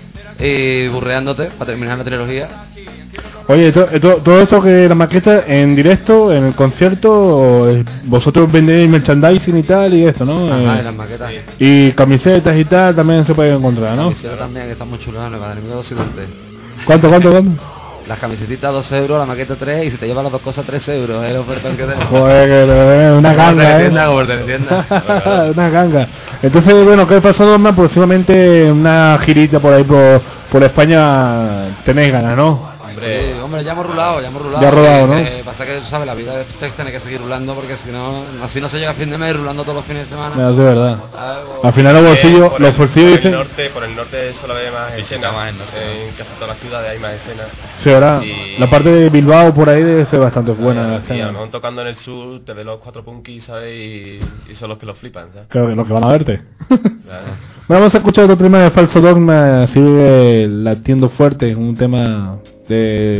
y burreándote para terminar la trilogía. Oye, todo esto que la maqueta en directo, en el concierto, vosotros vendéis merchandising y tal y esto, ¿no? Ajá, y las maquetas. Y camisetas y tal también se pueden encontrar, ¿no? Camiseta también, que está muy chula, la nueva, de Enemigo de Occidente. ¿Cuánto? Las camisetitas 2 euros, la maqueta 3 y si te llevas las dos cosas 3 euros, es el ofertón que tenemos. Joder, que una ganga, ¿eh? Como te entiendas. Una ganga. Entonces, bueno, ¿qué pasó, Norma? Próximamente una girita por ahí por España tenéis ganas, ¿no? Sí, hombre, ya hemos rulado. Ya ha rodado, ¿no? Pasa que, tú sabes, la vida es tener que seguir rulando porque si no, así no se llega a fin de mes rulando todos los fines de semana. No, es de verdad. Algo- Al final los bolsillos dicen... Por el norte solo ve más escenas. más el norte. En casi todas las ciudades hay más escenas. Sí, ahora, Y- la parte de Bilbao por ahí debe ser bastante buena. la Y a escena. lo mejor tocando en el sur te ve los 4 punkis, ¿sabes? Y son los que lo flipan, ¿sabes? Creo que los que van a verte. Claro. Bueno, vamos a escuchar otro tema de Falso Dogma, sigue latiendo fuerte, un tema de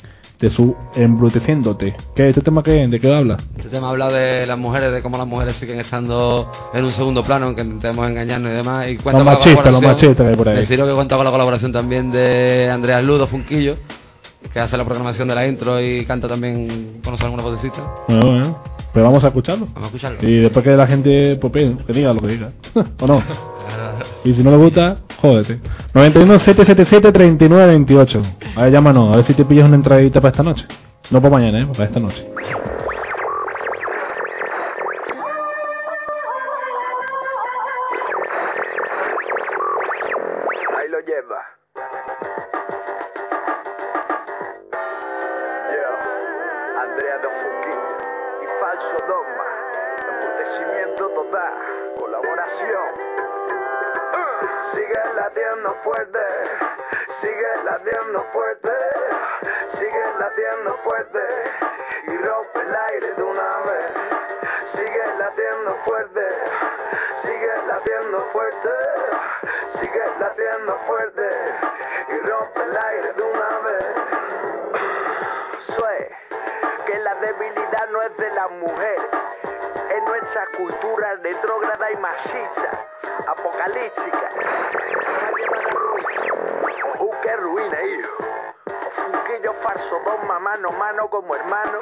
su embruteciéndote. ¿Qué este tema de qué habla? Este tema habla de las mujeres, de cómo las mujeres siguen estando en un segundo plano, aunque intentemos engañarnos y demás. Y cuenta Los con la machistas colaboración- que hay por ahí. Deciros que cuenta con la colaboración también de Andreas Ludo Funquillo, que hace la programación de la intro y canta también con nosotros alguna vocecita. Bueno, pero vamos a escucharlo. Vamos a escucharlo. Y después que la gente pues, que diga lo que diga. ¿O no? Y si no le gusta, jódete. 91 777 3928. A ver, llámanos, a ver si te pillas una entradita para esta noche. No para mañana, para esta noche. Ahí lo lleva. Yo, Andrea de Funquillo y Falso Dogma. Embotecimiento total, colaboración. Sigue latiendo fuerte, sigue latiendo fuerte, sigue latiendo fuerte y rompe el aire de una vez. Sigue latiendo fuerte, sigue latiendo fuerte, sigue latiendo fuerte y rompe el aire de una vez. Soy que la debilidad no es de las mujeres, es nuestra cultura retrógrada y machista, apocalíptica. Qué ruina, hijo. Funquillo Falso Dogma, mano a mano como hermano.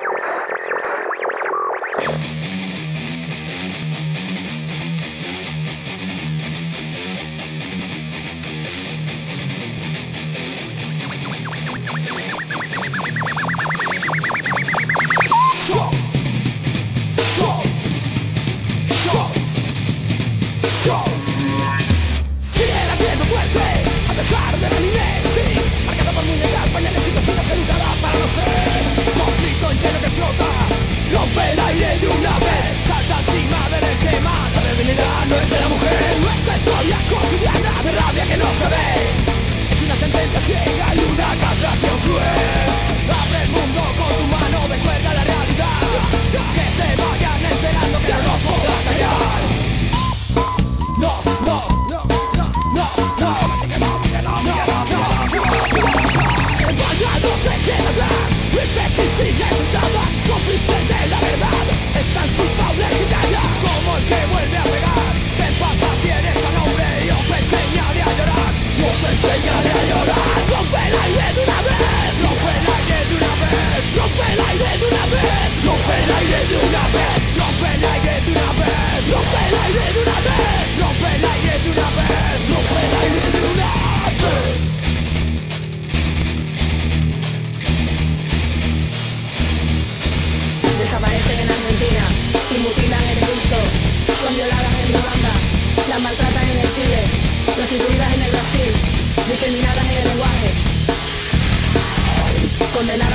Sigue latiendo fuerte, a pesar de la niñez, sí. Marcado por mi edad, pañales y cositas que nunca da para no ser. Conflicto en lleno que explota.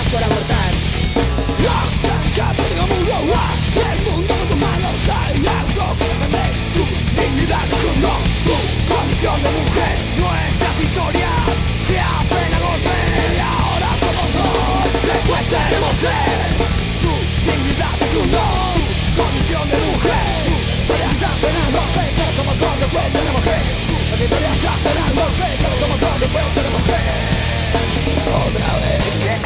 para abortar. El mundo con tus manos hay algo que defender tu dignidad, no tu condición de mujer. Nuestras historias se hacen a golpe y ahora somos dos. Después seremos tres. Tu dignidad, no tu condición de mujer. Historias se hacen a golpe, pero somos dos. Después tenemos que. Las historias se hacen a golpe, pero somos dos. Después tenemos que. Otra vez.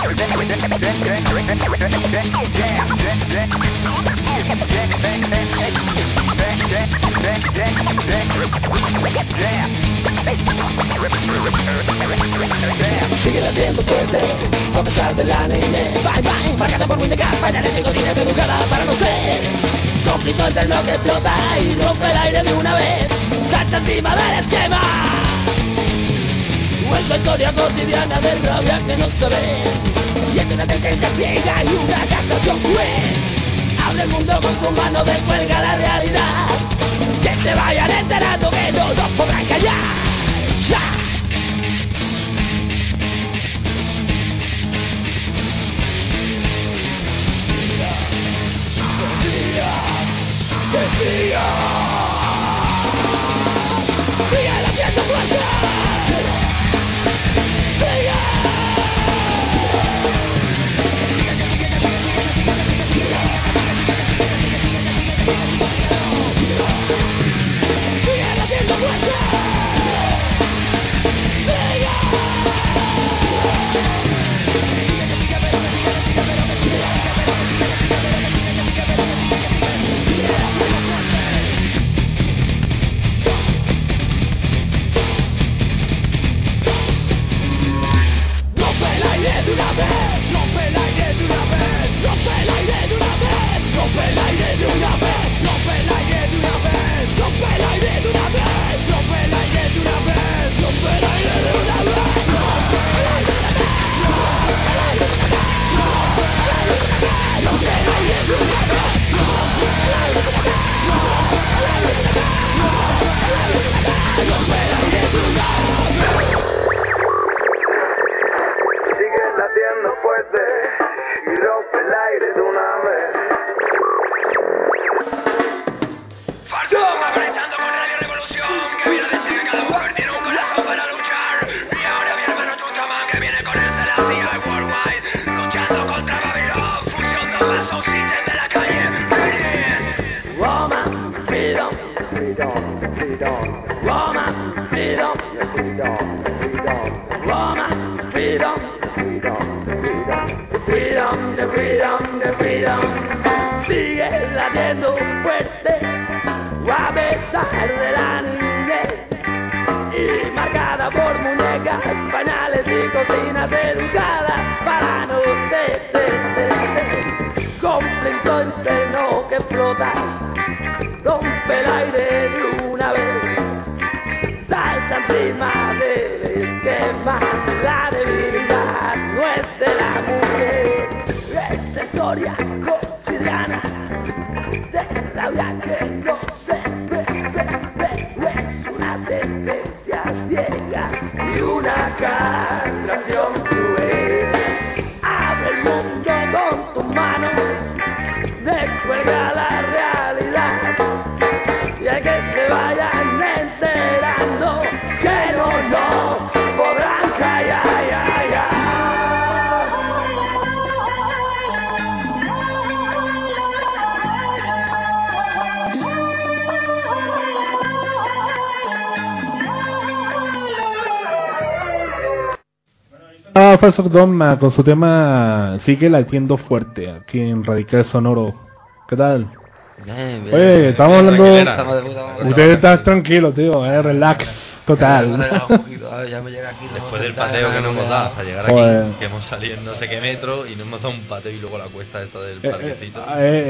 Sigue latiendo fuerte, a pesar de la niñez. Bye bye, marcada por muñecas, bailarines y cocinas educadas para no ser conflicto entre lo que explota y rompe el aire de una vez. Salta encima del esquema. Nuestra historia cotidiana de rabia que no se ve. Y es una sentencia ciega y una castración cruel. Abre el mundo con tu mano, descuelga la realidad. Que se vayan enterando que no nos podrán callar. ¡Ya! Que siga. Sigue latiendo fuerte. Falso Dogma con su tema Sigue latiendo fuerte aquí en Radical Sonoro. ¿Qué tal? Bien, bien. Oye, estamos hablando. Usted está tranquilo. tranquilo, tío, relax total. Ya me llega aquí. Después del pateo que nos hemos dado hasta llegar aquí, que hemos salido en no sé qué metro y nos hemos dado un pateo y luego la cuesta esta del parquecito.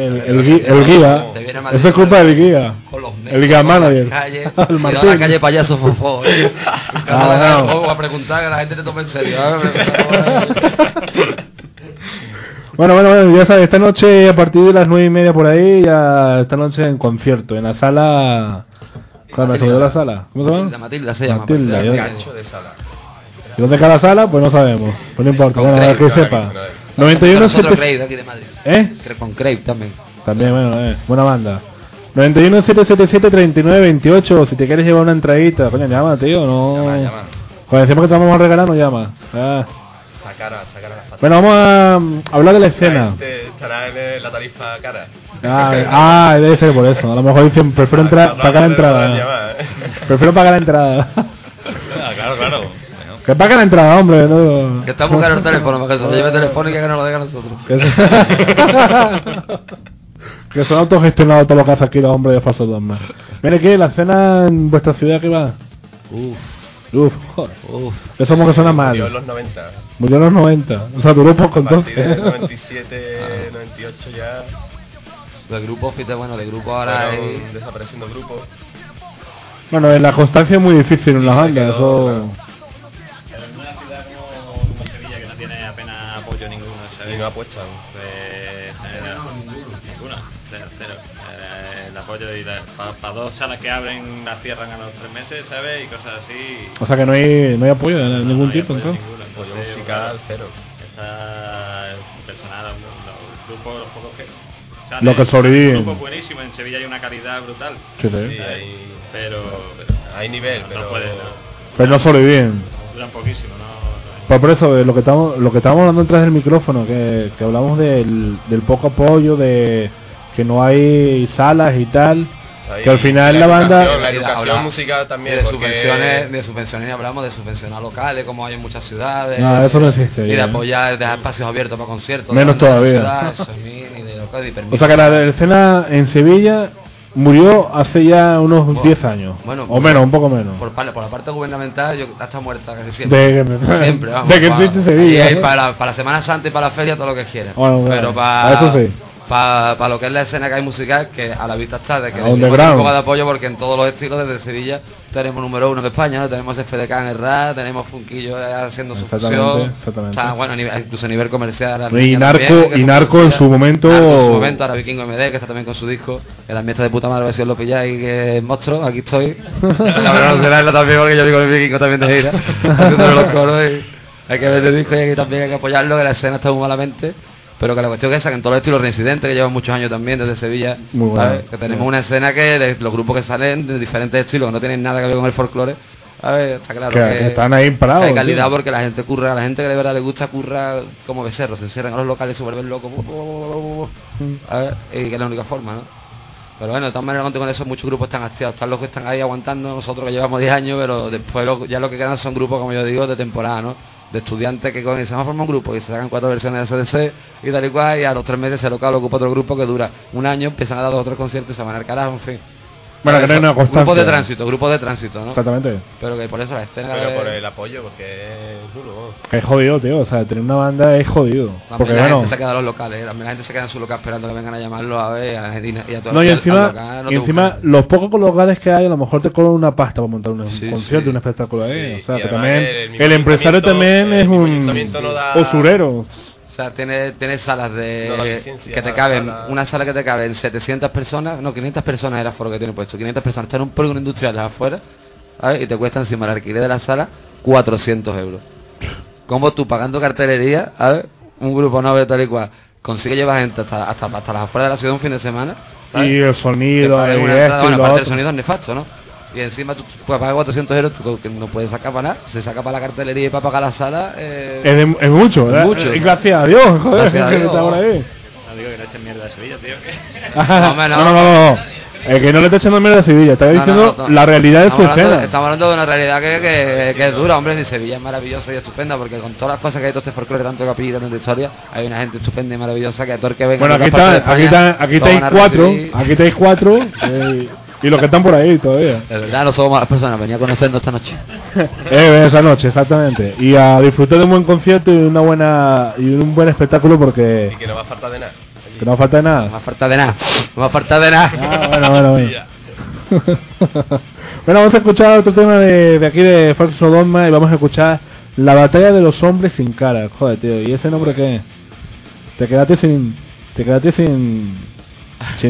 El guía. Eso es culpa del guía. El guía manager. El Martín. La calle payaso fofó. Vamos a preguntar que la gente te tome en serio. Bueno, ya sabes, esta noche a partir de las 9:30 por ahí, ya esta noche en concierto, en la sala. ¿Cuándo se llama la sala? ¿Cómo se llama? Matilda se llama. Matilda, gancho de sala. ¿Y dónde está la sala? Pues no sabemos. Pues no importa, bueno, que sepa. 91 Nosotros Crave de aquí de Madrid. Con Crave también. También, bueno, buena banda. 91 777 39 28. Si te quieres llevar una entradita, coño, llama, tío. No. Llama. Cuando decimos que te vamos a regalar, no llama. Sacar la factura. Bueno, vamos a hablar de la escena. Estará en la tarifa cara. Debe ser por eso. A lo mejor dicen, prefiero pagar la entrada. Prefiero pagar la entrada. Claro. Que pague la entrada, hombre. No. Que está muy caro el teléfono, para que se lo lleve Telefónica que no lo deja a nosotros. Que son autogestionados todos los que hacen aquí los hombres de Falso Dogma. Mire, ¿qué? ¿La escena en vuestra ciudad qué va? Joder. Eso como que suena mal. Murió en los 90. Murió en los 90. O sea, duró poco entonces. A partir de 97, 98 ya. De grupo, fíjate, de grupo ahora hay... desapareciendo grupos. Bueno, la constancia es muy difícil en las bandas, eso... En una ciudad como Sevilla, que no tiene apenas apoyo ninguno, ¿sabes? Y no apuestan. Ninguna, cero. El apoyo para dos salas que abren las cierran a los 3 meses, ¿sabes? Y cosas así. O sea que no hay apoyo de ningún tipo, entonces. Apoyo musical, cero. Está personal, los grupos, los pocos que... Lo que sobreviven. Un grupo buenísimo, en Sevilla hay una calidad brutal. Sí. Pero hay nivel, pero... No pueden, pero no sobreviven. Duran poquísimo, ¿no? Por eso, lo que estamos hablando detrás del micrófono, que hablamos del poco apoyo, de que no hay salas y tal, que al final la banda... La educación musical también. De subvenciones ni hablamos, de subvencionar locales, como hay en muchas ciudades. No, eso no existe. Y de apoyar, de espacios abiertos para conciertos. Menos todavía. O sea que la escena en Sevilla murió hace ya unos 10 años. O menos, un poco menos. Por la parte gubernamental, está muerta casi siempre. Siempre, vamos. De que existe Sevilla. Y para la Semana Santa y para la feria, todo lo que quieran. Bueno, pero eso sí. Para lo que es la escena que hay musical, que a la vista está, de que le un poco de apoyo, porque en todos los estilos desde Sevilla tenemos número 1 de España, ¿no? Tenemos FDK en el rap, tenemos Funquillo haciendo su fusión. Exactamente. O sea, incluso a nivel comercial. Y Narco en su momento. Ahora Vikingo MD, que está también con su disco. El ambiente de puta madre, a ver si os lo pilláis, que es monstruo, aquí estoy. La verdad también, porque yo vi con el Vikingo también de gira, haciendo los coros. Y hay que ver el disco y aquí también hay que apoyarlo, que la escena está muy malamente. Pero que la cuestión es que en todos los estilos residentes, que llevan muchos años también desde Sevilla, que tenemos una escena que de los grupos que salen de diferentes estilos, que no tienen nada que ver con el folclore, está claro que están ahí parados. Hay calidad, tío. Porque la gente curra, la gente que de verdad le gusta curra como becerros, se encierran a los locales y se vuelven locos, y que es la única forma, ¿no? Pero bueno, de todas maneras, con eso muchos grupos están hastiados, están los que están ahí aguantando, nosotros que llevamos 10 años, pero después ya lo que quedan son grupos, como yo digo, de temporada, ¿no? De estudiantes que se van a formar un grupo y se sacan 4 versiones de CDC y tal y cual, y a los 3 meses se local ocupa otro grupo que dura un año, empiezan a dar 2 o 3 conciertos y se van al carajo, en fin. Bueno, que no hay una constancia. Grupos de tránsito, ¿no? Exactamente. Pero que por eso la escena... Pero por el apoyo, porque es duro. Es jodido, tío, o sea, tener una banda es jodido. También porque la gente se queda en los locales, también la gente se queda en su local esperando que vengan a llamarlo a ver, y a todo no, y encima los pocos locales que hay, a lo mejor te cobran una pasta para montar un concierto, un espectáculo ahí. O sea, que también el empresario también es un usurero. O sea, tienes salas que te caben, una sala que te caben 700 personas, no, 500 personas era el aforo que tiene puesto, 500 personas, están en un polígono industrial afuera, ¿sabes? Y te cuesta encima el alquiler de la sala 400 euros. Como tú pagando cartelería, ¿sabes? Un grupo noble tal y cual, consigue llevar gente hasta las afueras de la ciudad un fin de semana, ¿sabes? Y el sonido, aparte el sonido es nefasto, ¿no? Y encima tú puedes pagar 400 euros, tú que no puedes sacar para nada. Se saca para la cartelería y para pagar la sala. Es mucho, ¿verdad? Mucho. Y gracias a Dios, joder. Gracias a Dios. No digo que no echen mierda de Sevilla, tío. No. Que no le está echando mierda a Sevilla, está diciendo la realidad de su escena. Estamos hablando de una realidad que es dura, hombre. Y Sevilla es maravillosa y estupenda, porque con todas las cosas que hay, todo este folclore, tanto capilla, tanta historia, hay una gente estupenda y maravillosa que a todo el que venga. Bueno, aquí estáis cuatro. Y los que están por ahí todavía. De verdad, no somos malas personas, venía a conocernos esta noche. Esa noche, exactamente. Y a disfrutar de un buen concierto y un buen espectáculo, porque... Y que no va a faltar de nada. Que no va a faltar de nada. No va a faltar de nada. No va a faltar de nada. Bueno. Bueno, vamos a escuchar otro tema de aquí de Falso Dogma y vamos a escuchar La batalla de los hombres sin cara. Joder, tío, ¿y ese nombre qué? Te quedaste sin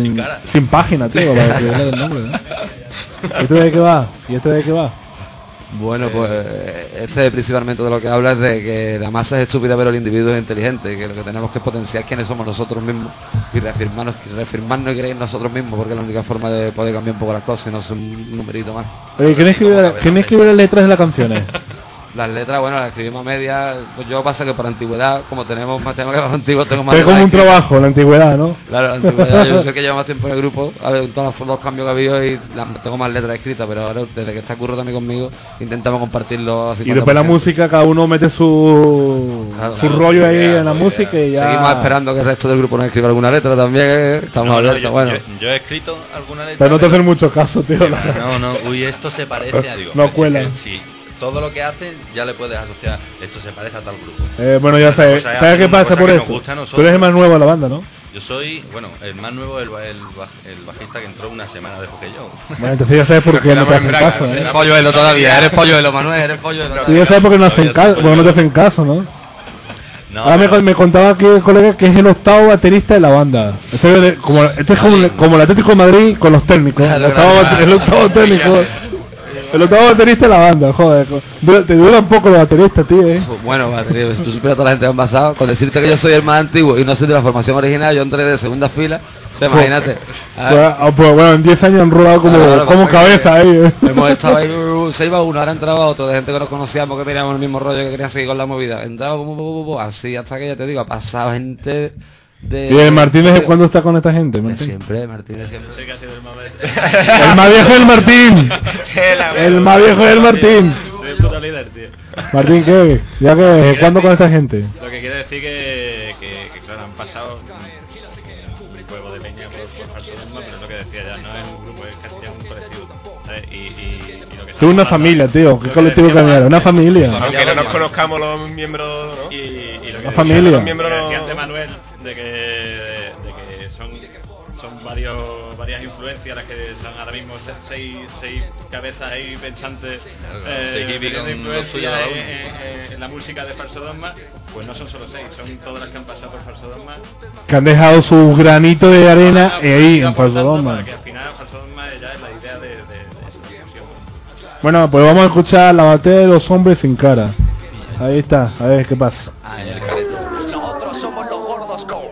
página, tío, para escribirle el nombre, ¿no? ¿Y esto de qué va? Bueno, pues principalmente de lo que habla es de que la masa es estúpida pero el individuo es inteligente, que lo que tenemos que potenciar es quiénes somos nosotros mismos y reafirmarnos y creer en nosotros mismos, porque es la única forma de poder cambiar un poco las cosas y no ser un numerito más. Oye, ¿quién escribe las letras de las canciones? Las letras, bueno, las escribimos a medias. Pues yo pasa que por antigüedad, como tenemos más temas que los antiguos, tengo más. Es como un trabajo, la antigüedad, ¿no? Claro, la antigüedad. Yo sé que llevo más tiempo en el grupo, a ver, todos los cambios que ha habido y tengo más letras escritas, pero ahora desde que está Curro también conmigo, intentamos compartirlo así. Y después la música, cada uno mete su rollo ahí en la música y ya. Seguimos esperando que el resto del grupo nos escriba alguna letra también, estamos abiertos, bueno. Yo he escrito alguna letra. Pero no te hacen mucho caso, tío. No, uy, esto se parece a digo. No cuela. Sí. Todo lo que hacen ya le puedes asociar. Esto se parece a tal grupo. Bueno, ya sabes. ¿Sabes qué pasa por eso? Tú eres el más nuevo de la banda, ¿no? Yo soy, bueno, el más nuevo, el bajista que entró una semana después que yo. Bueno, entonces ya sabes por qué no te hacen caso, ¿eh? Eres polluelo todavía, eres polluelo, Manuel, eres polluelo. Tú ya sabes por qué no hacen caso, porque no te hacen caso, ¿no? Ahora me contaba aquí el colega que es el octavo baterista de la banda. Este es como el Atlético de Madrid con los técnicos. El octavo técnico. El octavo baterista de la banda, joder. Te dura un poco los bateristas, tío, Bueno, batería, si tú supieras toda la gente que han pasado, con decirte que yo soy el más antiguo y no soy de la formación original, yo entré de segunda fila, imagínate. Pues bueno, en 10 años han rodado como cabeza ahí. Hemos estado ahí, se iba uno, ahora entraba otro, de gente que nos conocíamos, que teníamos el mismo rollo, que querían seguir con la movida. Entraba así hasta que ya te digo, ha pasado gente. ¿Y el Martínez cuándo está con esta gente? Siempre, Martínez siempre. Sé que ha sido el más el más viejo del Martín. El más viejo del Martín. Soy el puto líder, tío. Martín, ¿qué? ¿Ya que cuándo con esta gente? Lo que quiere decir que claro, han pasado un juego de peña por falso dogma, pero es lo que decía ya, no es un grupo, es casi ya un colectivo. ¿Sabes? Y lo que tú una familia, tío. ¿Qué colectivo cambiaron? Una familia. Aunque no nos conozcamos los miembros, ¿no? Y lo que una familia. Los miembros de Manuel, de que son varias influencias las que son ahora mismo seis cabezas ahí pensantes de influencia en la música de Falso Dogma, pues no son solo 6, son todas las que han pasado por Falso Dogma, que han dejado su granito de arena ahí en Falso Dogma, para que al final Falso Dogma ya es la idea de esa discusión. Bueno, pues vamos a escuchar la batalla de los hombres sin cara. Ahí está, a ver qué pasa. Nosotros somos los gordos go.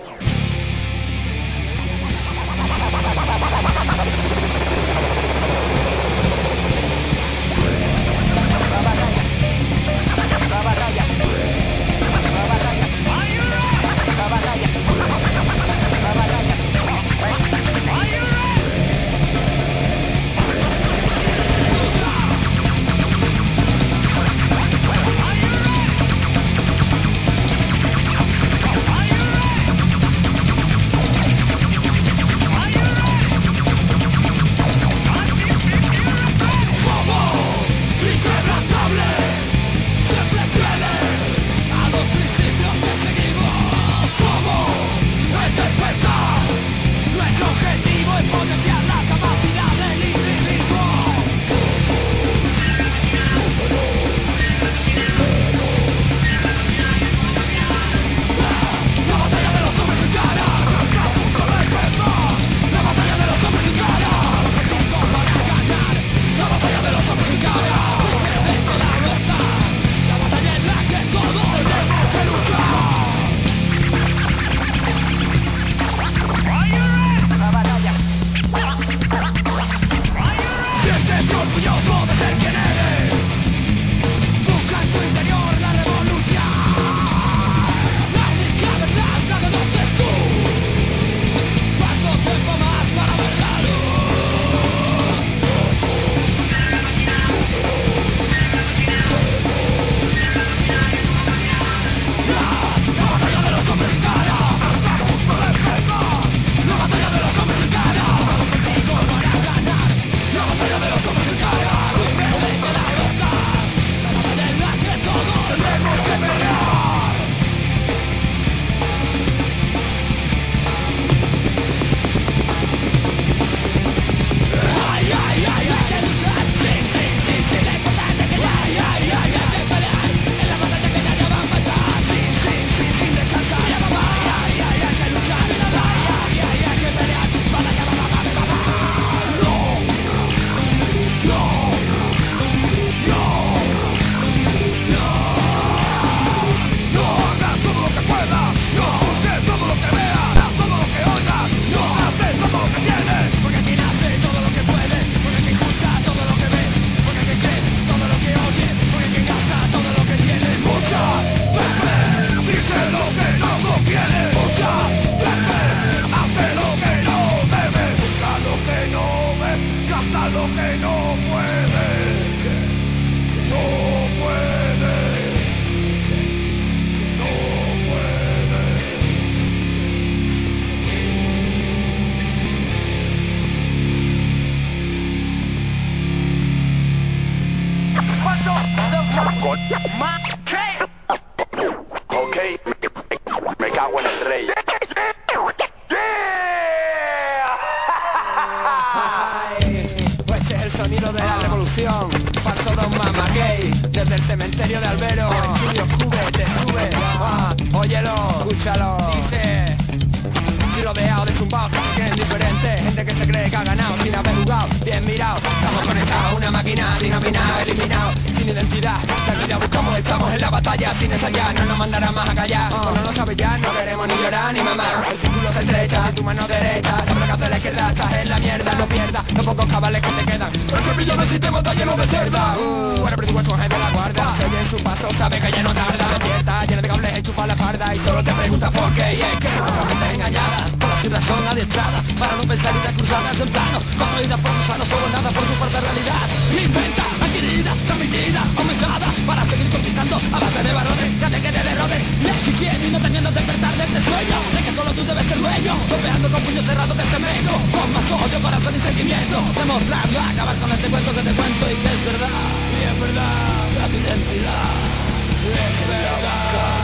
ensayar, no nos mandará más a callar. Cuando no sabes ya, no queremos ni llorar ni mamar. El círculo se estrecha, tu mano derecha, te aplacas de la izquierda, estás en la mierda. No pierdas los pocos cabales que te quedan. El cepillo del sistema está lleno de cerda. Ahora presupuesto es de la guarda. Se oye en su paso, sabe que ya no tarda. Despierta, llena de cables, enchufa la farda. Y solo te pregunta por qué. Y es que nuestra mente engañada, todas las son adiestradas para no pensar y cruzadas en plano. Construidas por gusanos, solo nada por su parte realidad. Inventa, adquirida, transmitida, aumentada, para seguir conquistando a base de varones, que te quede de rodes. Y quién y no teniendo despertar de este sueño, de que solo tú debes ser dueño, golpeando con puños cerrados de este medio, con más odio, corazón y sentimiento, demostrando acabar con este cuento que te cuento y que es verdad, y es verdad, la tu identidad, es verdad.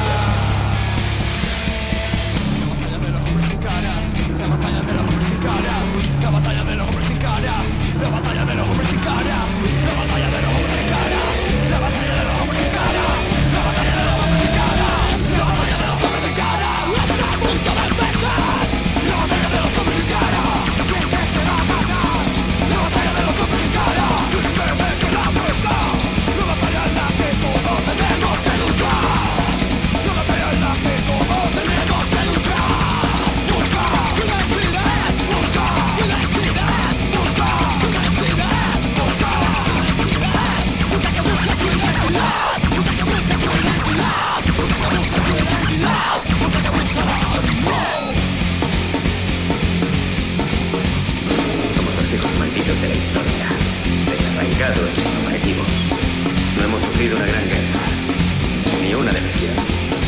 La batalla de los hombres sin cara, la batalla de los hombres sin cara, la batalla de los hombres sin cara, la batalla de los hombres sin cara, la batalla de los hombres sin cara, la batalla de los hombres sin cara, la batalla de los hombres sin cara, hasta el punto de empezar, la batalla de los hombres sin cara, ¿quién es que va a ganar? La batalla de los hombres sin cara, ¿quién es que la fuerza? La batalla en la que todos tenemos que luchar, la batalla en la que todos tenemos que luchar. Somos los hijos malditos de la historia, desarraigados sin objetivos. No hemos sufrido una gran guerra, ni una depresión.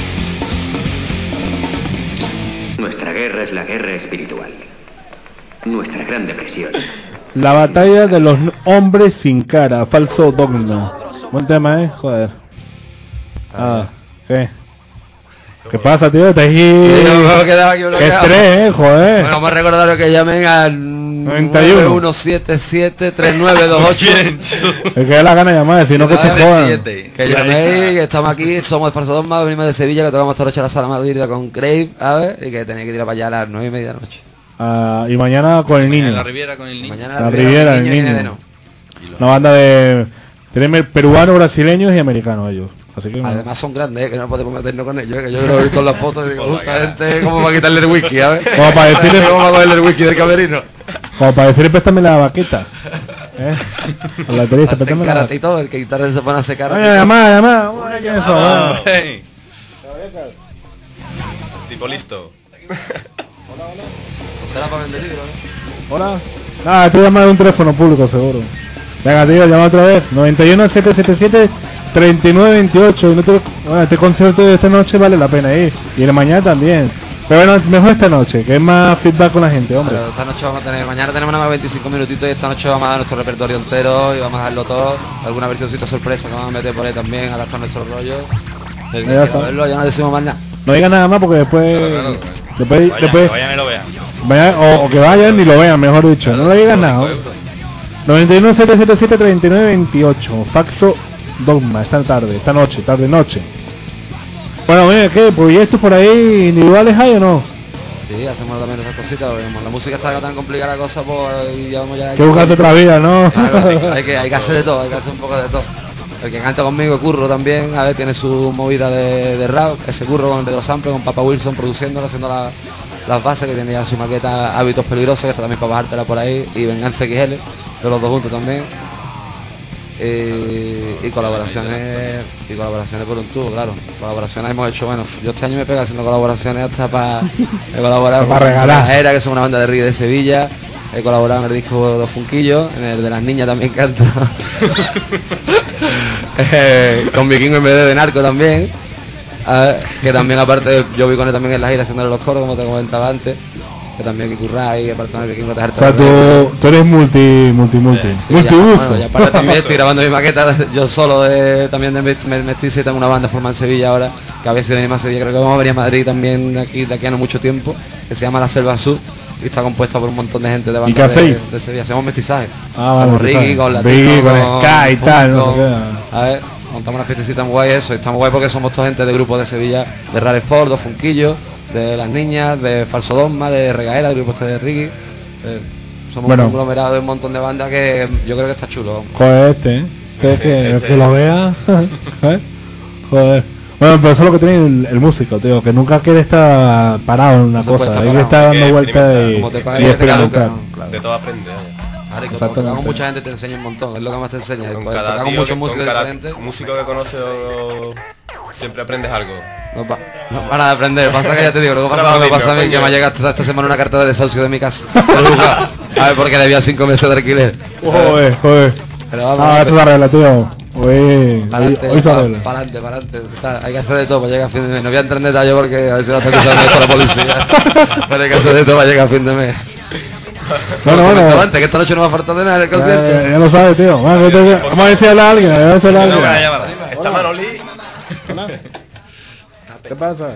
Nuestra guerra es la guerra espiritual. Nuestra gran depresión. La batalla de los hombres sin cara, falso dogma. Buen tema, joder. ¿Qué? ¿Qué pasa, tío? Te Sí, me he quedado aquí Qué bloqueado. estrés, joder. Bueno, vamos a recordaros que llamen al 91 177 3928. El que dé la gana de llamar, si no que se jodan. Que llaméis, que estamos aquí, somos de Falso Dogma, venimos de Sevilla, que tocamos esta noche a la Sala Madrid con Crave, a ver, y que tenéis que ir para allá a las 9:30 de la noche. Y mañana con el niño. En la Riviera con el niño. Mañana La Riviera, el niño. Una banda de peruanos, brasileños y americanos ellos. Así que además son grandes, que no podemos meternos con ellos, que yo lo he visto en las fotos y digo, esta gente, ¿cómo va a quitarle el whisky? A ver, como para decirle, ¿cómo va a cogerle el whisky del camerino? Como para decirle, préstame la baqueta. Con la batería, préstame la baqueta. Y todo, el que guitarra se pone a secar. Llamada. Tipo listo. ¿Será para vender libros? Hola. Estoy llamando de un teléfono público, seguro. Venga, tío, llama otra vez. 91 777 3928. Bueno, este concierto de esta noche vale la pena ir. Y el mañana también. Pero bueno, mejor esta noche, que es más feedback con la gente, hombre. Pero esta noche vamos a tener, mañana tenemos nada más 25 minutitos y esta noche vamos a dar nuestro repertorio entero y vamos a darlo todo. Alguna versioncita sorpresa que vamos a meter por ahí también, adaptar nuestro rollo. El que quiera verlo, ya no decimos más nada. No digan nada más porque después... Después vayan y lo vean. O que vayan y lo vean, mejor dicho. No le digan nada. 91 777 3928. Faxo Dogma, esta noche. Bueno, mira, ¿qué? ¿Proyectos por ahí individuales hay o no? Sí, hacemos también esas cositas. La música está tan complicada la cosa, pues y ya vamos ya... Que buscarte otra vida, ¿no? Claro, hay que hacer de todo, hay que hacer un poco de todo. El que canta conmigo, Curro también, a ver, tiene su movida de rap, ese Curro con el de los samples, con Papa Wilson produciéndolo, haciendo las bases, que tiene ya su maqueta Hábitos Peligrosos, que está también para bajártela por ahí, y Venganza XL, de los dos juntos también. Y colaboraciones por un tubo, claro. Colaboraciones hemos hecho, bueno, yo este año me pego haciendo colaboraciones hasta para colaborar para regalar. Era, que es una banda de reggae de Sevilla. He colaborado en el disco Los Funquillos, en el de las niñas también canto. Con Vikingo en vez de Narco también. Que también aparte yo vi con él también en la gira haciéndole los coros, como te comentaba antes. Que también hay que currar y aparte de Vikingo te harto. O sea, tú eres multiuso. Bueno, y aparte también estoy grabando mi maqueta yo solo también de Mestiza, y tengo una banda formada en Sevilla ahora, que a veces venimos a Sevilla, creo que vamos a venir a Madrid también de aquí a no mucho tiempo, que se llama La Selva Sur. Y está compuesta por un montón de gente de bandas de Sevilla. Hacemos mestizaje. Hacemos Ricky con latino, con ska y tal. A ver, montamos una fiestecita muy guay eso. Y estamos guay porque somos toda gente de grupos de Sevilla, de Rareford, de Funquillos, de Las Niñas, de Falso Dogma, de Regaera, de grupos de Ricky. Somos un conglomerado de un montón de bandas que yo creo que está chulo. Joder, que lo vea. Joder. Bueno, pero eso es lo que tiene el músico, tío, que nunca quiere estar parado en una cosa, hay que estar dando vueltas y experimentar. De todo aprende. Claro, y con mucha gente te enseña un montón, es lo que más te enseña. Con muchos músicos diferentes. Músico que conoce siempre aprendes algo. No para de aprender, pasa que ya te digo, luego pasa lo que pasa a mí, que me ha llegado esta semana una carta de desahucio de mi casa. A ver, porque debía 5 meses de alquiler. Joder. Pero vamos, esto se arregla, tío. Hoy se arregla. Para adelante. Hay que hacer de todo para llegar a fin de mes. No voy a entrar en detalle porque a ver si no está escuchando esto la policía. Pero hay que hacer de todo para llegar a fin de mes. Bueno. Antes, que esta noche no va a faltar de nada en el concierto. Ya lo sabes, tío. Vamos a decirle a alguien. Está Manoli. ¿Qué pasa?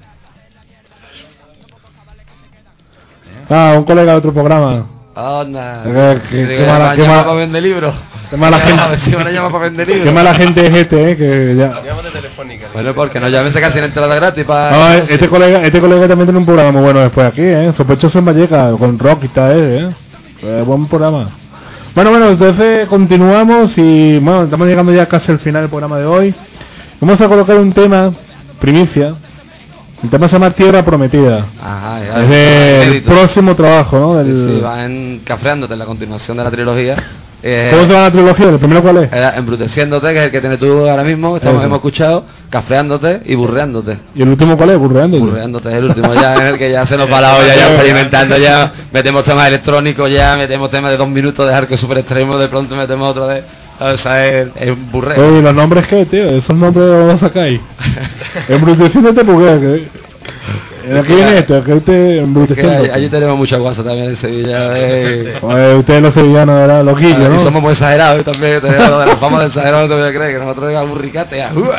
Un colega de otro programa. Onda. Qué mala para vender libros. Qué mala gente. Si me la llama para vender libros. Qué mala gente es que ya. Llámate telefónica. Bueno, porque no llames casi en entrada gratis para. No, este colega también tiene un programa muy bueno después aquí, Sospechoso en Vallecas, con rock y tal, buen programa. Bueno, entonces continuamos y bueno, estamos llegando ya casi al final del programa de hoy. Vamos a colocar un tema, primicia. El tema se llama Tierra Prometida. Ajá, es del próximo trabajo, ¿no? Sí, va encafreándote en la continuación de la trilogía. ¿Cómo se llama la trilogía? ¿El primero cuál es? Era Embruteciéndote, que es el que tienes tú ahora mismo, hemos escuchado, Cafreándote y Burreándote. ¿Y el último cuál es? Burreándote. Burreándote es el último, ya en el que ya se nos va la olla, ya experimentando, ya metemos temas electrónicos, ya metemos temas de 2 minutos de arco super extremo, de pronto metemos otro de... O sea, es un burreo. Oye, ¿los nombres qué, tío? Esos nombres los sacáis. Embruteciéndote, porque... Aquí viene esto, que usted embruteciendo. Allí tenemos mucha guasa también en Sevilla. Ustedes los sevillanos, ¿verdad? Los guillos, ¿no? Y somos muy exagerados también. Tenemos lo de la fama de exagerados, no te voy a creer que nosotros llegamos a burricate. Eso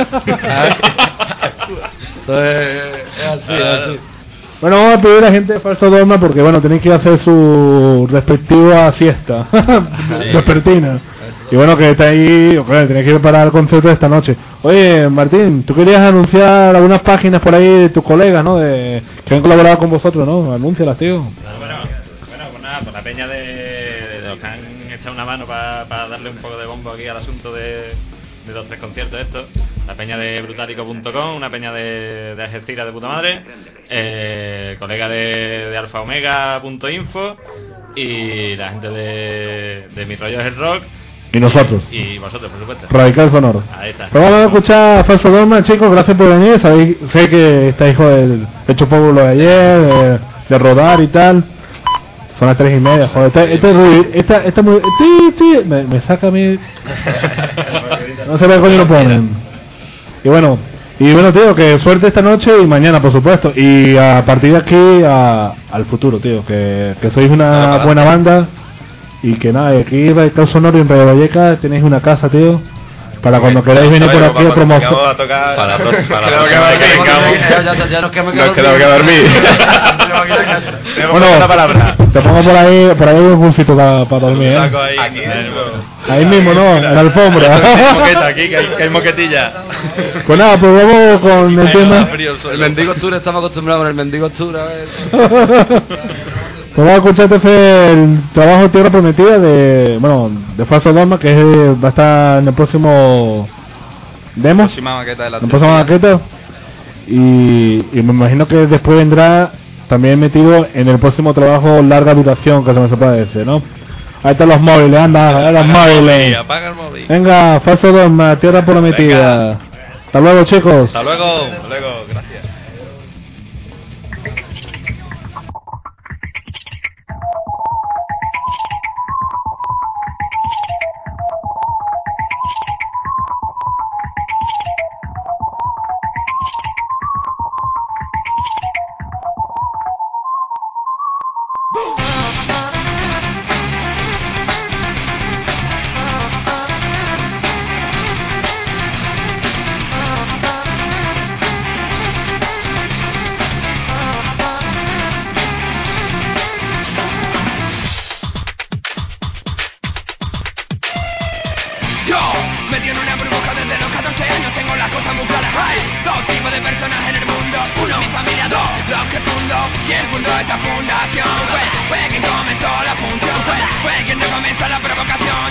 es así. Bueno, vamos a pedir a la gente de Falso Dogma porque, bueno, tenéis que hacer su respectiva siesta vespertina. Y bueno, que está ahí, tenéis que ir para el concierto de esta noche. Oye, Martín, tú querías anunciar algunas páginas por ahí de tus colegas, ¿no? Que han colaborado con vosotros, ¿no? Anúncialas, tío. Bueno, pues nada, por la peña de los que han echado una mano para darle un poco de bombo aquí al asunto de 2-3 conciertos estos. La peña de Brutalico.com, una peña de Algeciras de puta madre, colega de alfaomega.info y la gente de Mi Rollo es el Rock. Y nosotros. Y vosotros, por supuesto. Radical Sonoro. Ahí está. Pero vamos a escuchar Falso Dogma, chicos. Gracias por venir. Sé que estáis del hecho pueblo de ayer, de rodar y tal. Son las 3:30. Joder, esta muy... Me saca a mí... No sé qué coño lo ponen. Y bueno, tío, que suerte esta noche y mañana, por supuesto. Y a partir de aquí al futuro, tío. Que sois una buena banda. Y que nada, aquí Radical Sonoro y en Radio Vallecas tenéis una casa, tío. Para cuando queráis venir por aquí a promoción. Para Ya nos quedamos que dormir. Bueno, te pongo por ahí un bucito para dormir, Ahí mismo, ¿no? En la alfombra. Aquí que hay moquetilla. Pues nada, pues vamos con el tema. El mendigo tour, estamos acostumbrados con el mendigo tour, a ver. Pues vamos a escuchar el trabajo de Tierra Prometida de Falso Dogma, que va a estar en el próximo demo, la próxima maqueta, y me imagino que después vendrá también metido en el próximo trabajo larga duración que se me parece, ¿no? Ahí están los móviles, anda, los móviles. Apaga el móvil. Venga, Falso Dogma, Tierra Prometida. Venga. Hasta luego, chicos. Hasta luego, gracias.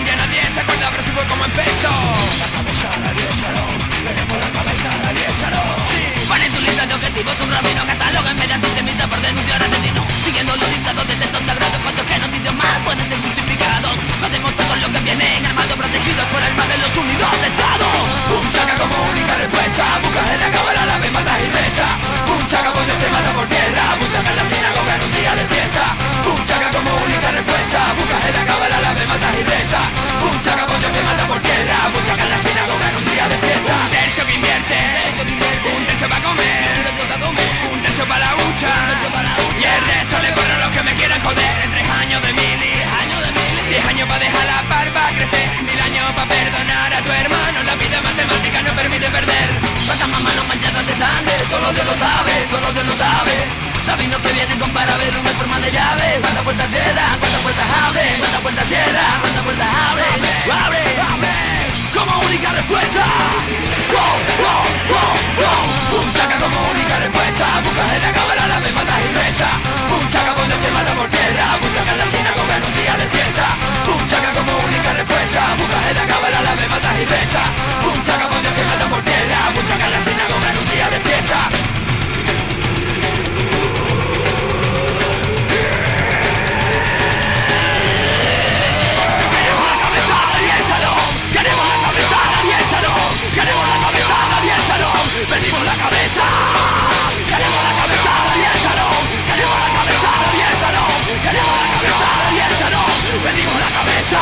Como empezó, la cabeza a nadie, no, le demos la cabeza a nadie, no. Tipo es un rabino cataloga en medio antisemita por denunciar asesino. Siguiendo los dictados de 70 grados, cuantos genocidios más pueden ser justificados. Lo hacemos todos los que vienen armados, protegidos por el mal de los unidos estados. Un chaca como única respuesta, buscas en la cámara, la vez matas y reza. Un chaca pollo te mata por tierra, buscas en la sinagoga en un día de fiesta. Un chaca como única respuesta, buscas en la cámara, la vez matas y reza. Un chaca pollo te mata por tierra, buscas en la sinagoga en un día de fiesta. Un tercio que invierte, un tercio para comer, un tercio para la hucha, y el resto le corro a los que me quieran joder. En 3 años de mili, 10 años para dejar la barba crecer, 1000 años para perdonar a tu hermano. La vida matemática no permite perder. Cuántas manos manchadas de sangre, solo Dios lo sabe, solo Dios lo sabe. David no se viene con parabelos en forma de llave. Cuántas puertas cierra, cuántas puertas abre, cuántas puertas cierra, cuántas puertas abre, abre, abre. Como única respuesta. Wow, wow, wow, wow. Un chaca como única respuesta, buscas en la cámara, la vez matas y reza. Un chaca cuando te mata por tierra, buscas en la sinagoga en un día de fiesta. Un chaca como única respuesta, buscas en la cámara, la vez matas y reza. Un chaca cuando te mata por tierra, buscas en la sinagoga en un día de fiesta. Queremos la cabeza, nadie el salón. Perdimos la cabeza. Queremos la cabeza, nadie el salón. Queremos la cabeza, nadie el salón. Queremos la cabeza, nadie el salón. Perdimos la cabeza.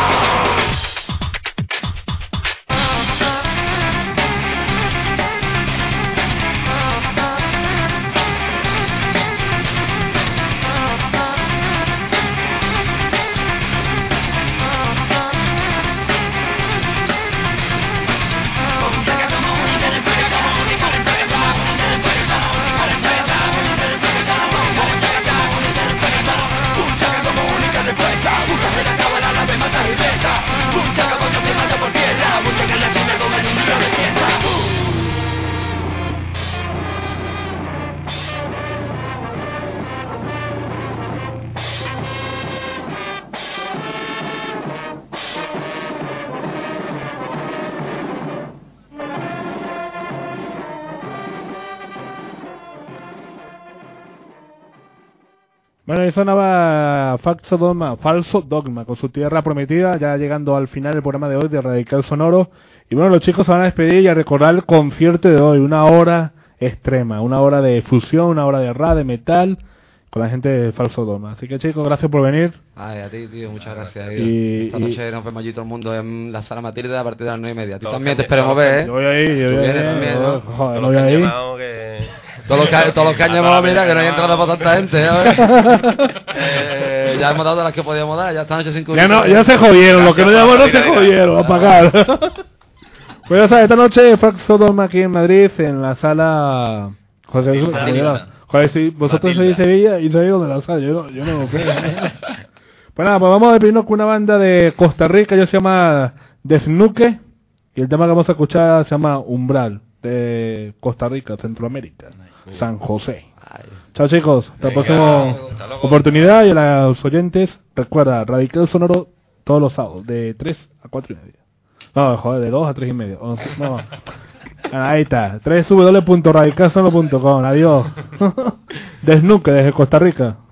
Bueno, ahí sonaba Falso Dogma con su Tierra Prometida, ya llegando al final del programa de hoy de Radical Sonoro. Y bueno, los chicos se van a despedir y a recordar el concierto de hoy, 1 hora extrema, 1 hora de fusión, 1 hora de rap, de metal, con la gente de Falso Dogma. Así que chicos, gracias por venir. Ay, a ti, tío, muchas gracias. Esta noche nos vemos allí todo el mundo en la Sala Matilde a partir de las 9:30. A ti también te esperemos ver, ¿eh? Yo voy ahí, yo voy ahí. También, ¿no? Joder, no voy ahí. Todos los que han llamado, mira, que no hay entrada para tanta gente, ¿sabes? Ya hemos dado las que podíamos dar, ya esta noche sin cubrir. Ya se jodieron, los que no llamaron no se jodieron, a pagar. Pues ya sabes, esta noche Falso Dogma aquí en Madrid, en la sala José Jesús. Joder, si vosotros sois de Sevilla y sois de la sala, yo no lo sé. Pues nada, pues vamos a despedirnos con una banda de Costa Rica, ellos se llama Desnuque, y el tema que vamos a escuchar se llama Umbral, de Costa Rica, Centroamérica, San José. Chao chicos, hasta la próxima oportunidad. Y a los oyentes, recuerda, Radical Sonoro todos los sábados, de 3 a 4:30. No, joder, de 2 a 3:30. No. Ahí está, www.radicalsonoro.com. Adiós. Desnuque desde Costa Rica.